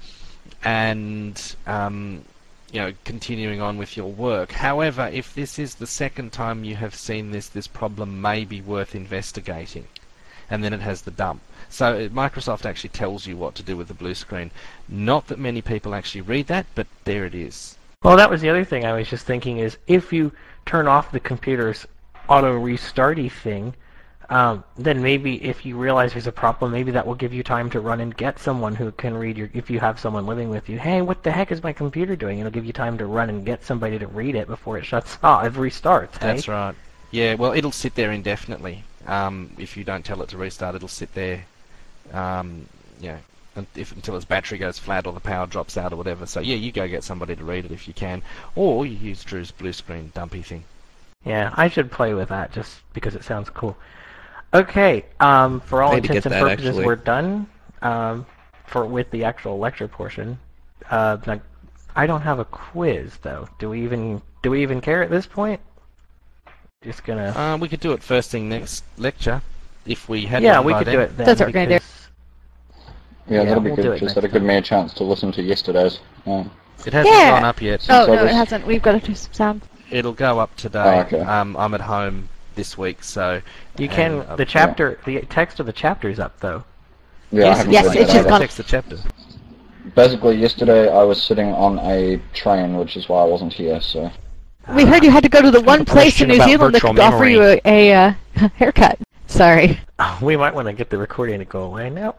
and um, you know, continuing on with your work. However, if this is the second time you have seen this, this problem may be worth investigating. And then it has the dump. So uh, Microsoft actually tells you what to do with the blue screen. Not that many people actually read that, but there it is. Well, that was the other thing I was just thinking is if you turn off the computer's auto restarty thing, um, then maybe if you realize there's a problem, maybe that will give you time to run and get someone who can read your, if you have someone living with you, hey, what the heck is my computer doing? It'll give you time to run and get somebody to read it before it shuts off, it restarts, hey? That's right. Yeah, well, it'll sit there indefinitely. Um, if you don't tell it to restart, it'll sit there, um, you know, un- if, until its battery goes flat or the power drops out or whatever. So yeah, you go get somebody to read it if you can, or you use Drew's blue screen dumpy thing. Yeah, I should play with that just because it sounds cool. Okay, um, for all I need to intents get and that, purposes, actually. we're done um, for with the actual lecture portion. Uh, now, I don't have a quiz though. Do we even do we even care at this point? Just gonna. Uh, we could do it first thing next lecture, if we had yeah, one we by could then. do it then. That's what we're gonna do. because- Yeah, Yeah, that'll be we'll do good. it Just next that'll give time. me a chance to listen to yesterday's. Yeah. It hasn't Yeah. gone up yet. Oh, So no, it this- hasn't. We've got to do some sound. It'll go up today. Oh, okay. um, I'm at home this week, so You can. and, uh, The chapter, the text of the chapter is up though. Yeah, I yes, haven't yes, read it's that just either. gone- text the chapter. Basically, yesterday I was sitting on a train, which is why I wasn't here. So We heard you had to go to the one a place in question New about Zealand that virtual could offer you a, a uh, haircut. Sorry. We might want to get the recording to go away now.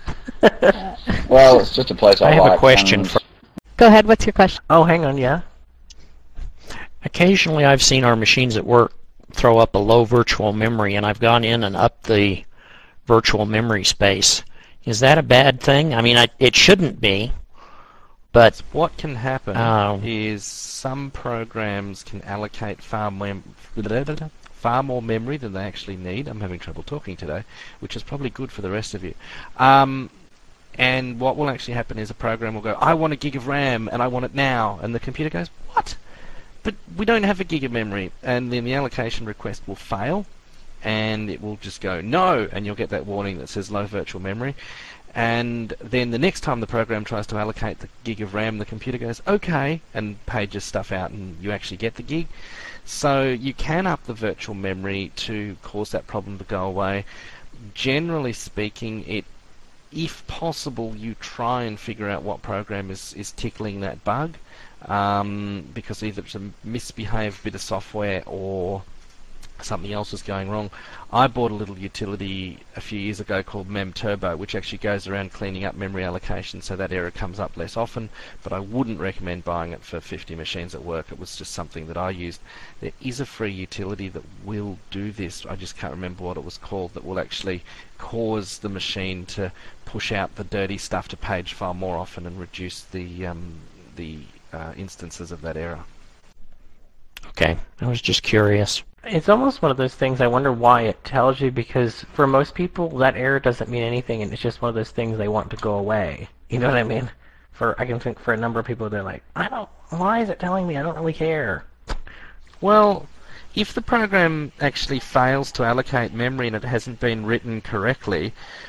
well, it's just a place I, I have like. a question and for. Go ahead. What's your question? Oh, hang on, yeah. Occasionally, I've seen our machines at work throw up a low virtual memory, and I've gone in and upped the virtual memory space. Is that a bad thing? I mean, I, it shouldn't be, but What can happen Oh. is some programs can allocate far mem- far more memory than they actually need. I'm having trouble talking today, which is probably good for the rest of you. Um, and what will actually happen is a program will go, I want a gig of RAM and I want it now, and the computer goes, what? But we don't have a gig of memory, and then the allocation request will fail, and it will just go no, and you'll get that warning that says low virtual memory. And then the next time the program tries to allocate the gig of RAM, the computer goes okay and pages stuff out, and you actually get the gig. So you can up the virtual memory to cause that problem to go away. Generally speaking, it, if possible, you try and figure out what program is, is tickling that bug, um, because either it's a misbehaved bit of software or something else is going wrong. I bought a little utility a few years ago called MemTurbo, which actually goes around cleaning up memory allocation, so that error comes up less often, but I wouldn't recommend buying it for fifty machines at work. It was just something that I used. There is a free utility that will do this. I just can't remember what it was called, that will actually cause the machine to push out the dirty stuff to page file more often and reduce the um, the uh, instances of that error. okay. I was just curious. It's almost one of those things, I wonder why it tells you, because for most people that error doesn't mean anything, and it's just one of those things they want to go away. You know what I mean? For I can think for a number of people, they're like, I don't, why is it telling me? I don't really care. Well, if the program actually fails to allocate memory and it hasn't been written correctly,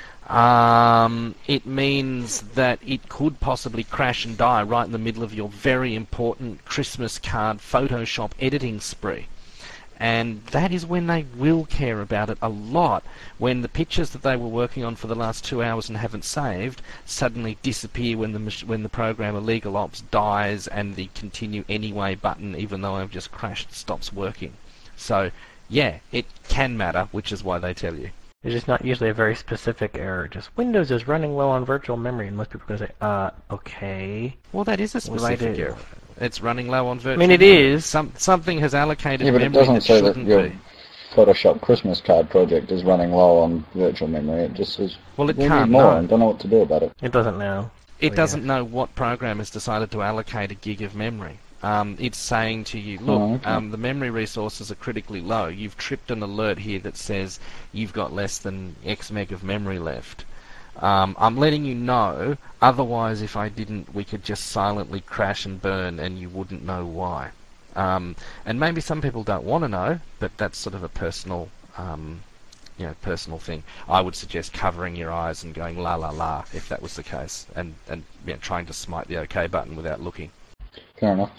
um, it means that it could possibly crash and die right in the middle of your very important Christmas card Photoshop editing spree. And that is when they will care about it a lot, when the pictures that they were working on for the last two hours and haven't saved suddenly disappear when the mach- when the program Illegal Ops dies and the continue anyway button, even though I've just crashed, stops working. So yeah, it can matter, which is why they tell you. It's just not usually a very specific error. Just Windows is running low on virtual memory, and most people are going to say, uh, okay. Well, that is a What do I specific do? error. It's running low on virtual I mean, it memory. is. Some, something has allocated yeah, but it memory doesn't that say that shouldn't you're. be. Photoshop Christmas card project is running low on virtual memory. It just says, Well, it we can't need more know. and don't know what to do about it. It doesn't know. It Oh, doesn't know what program has decided to allocate a gig of memory. Um, it's saying to you, look, Oh, okay. um, the memory resources are critically low. You've tripped an alert here that says you've got less than X meg of memory left. Um, I'm letting you know, otherwise if I didn't, we could just silently crash and burn and you wouldn't know why. Um, and maybe some people don't want to know, but that's sort of a personal, um, you know, personal thing. I would suggest covering your eyes and going la la la if that was the case, and, and you know, trying to smite the OK button without looking. Fair enough.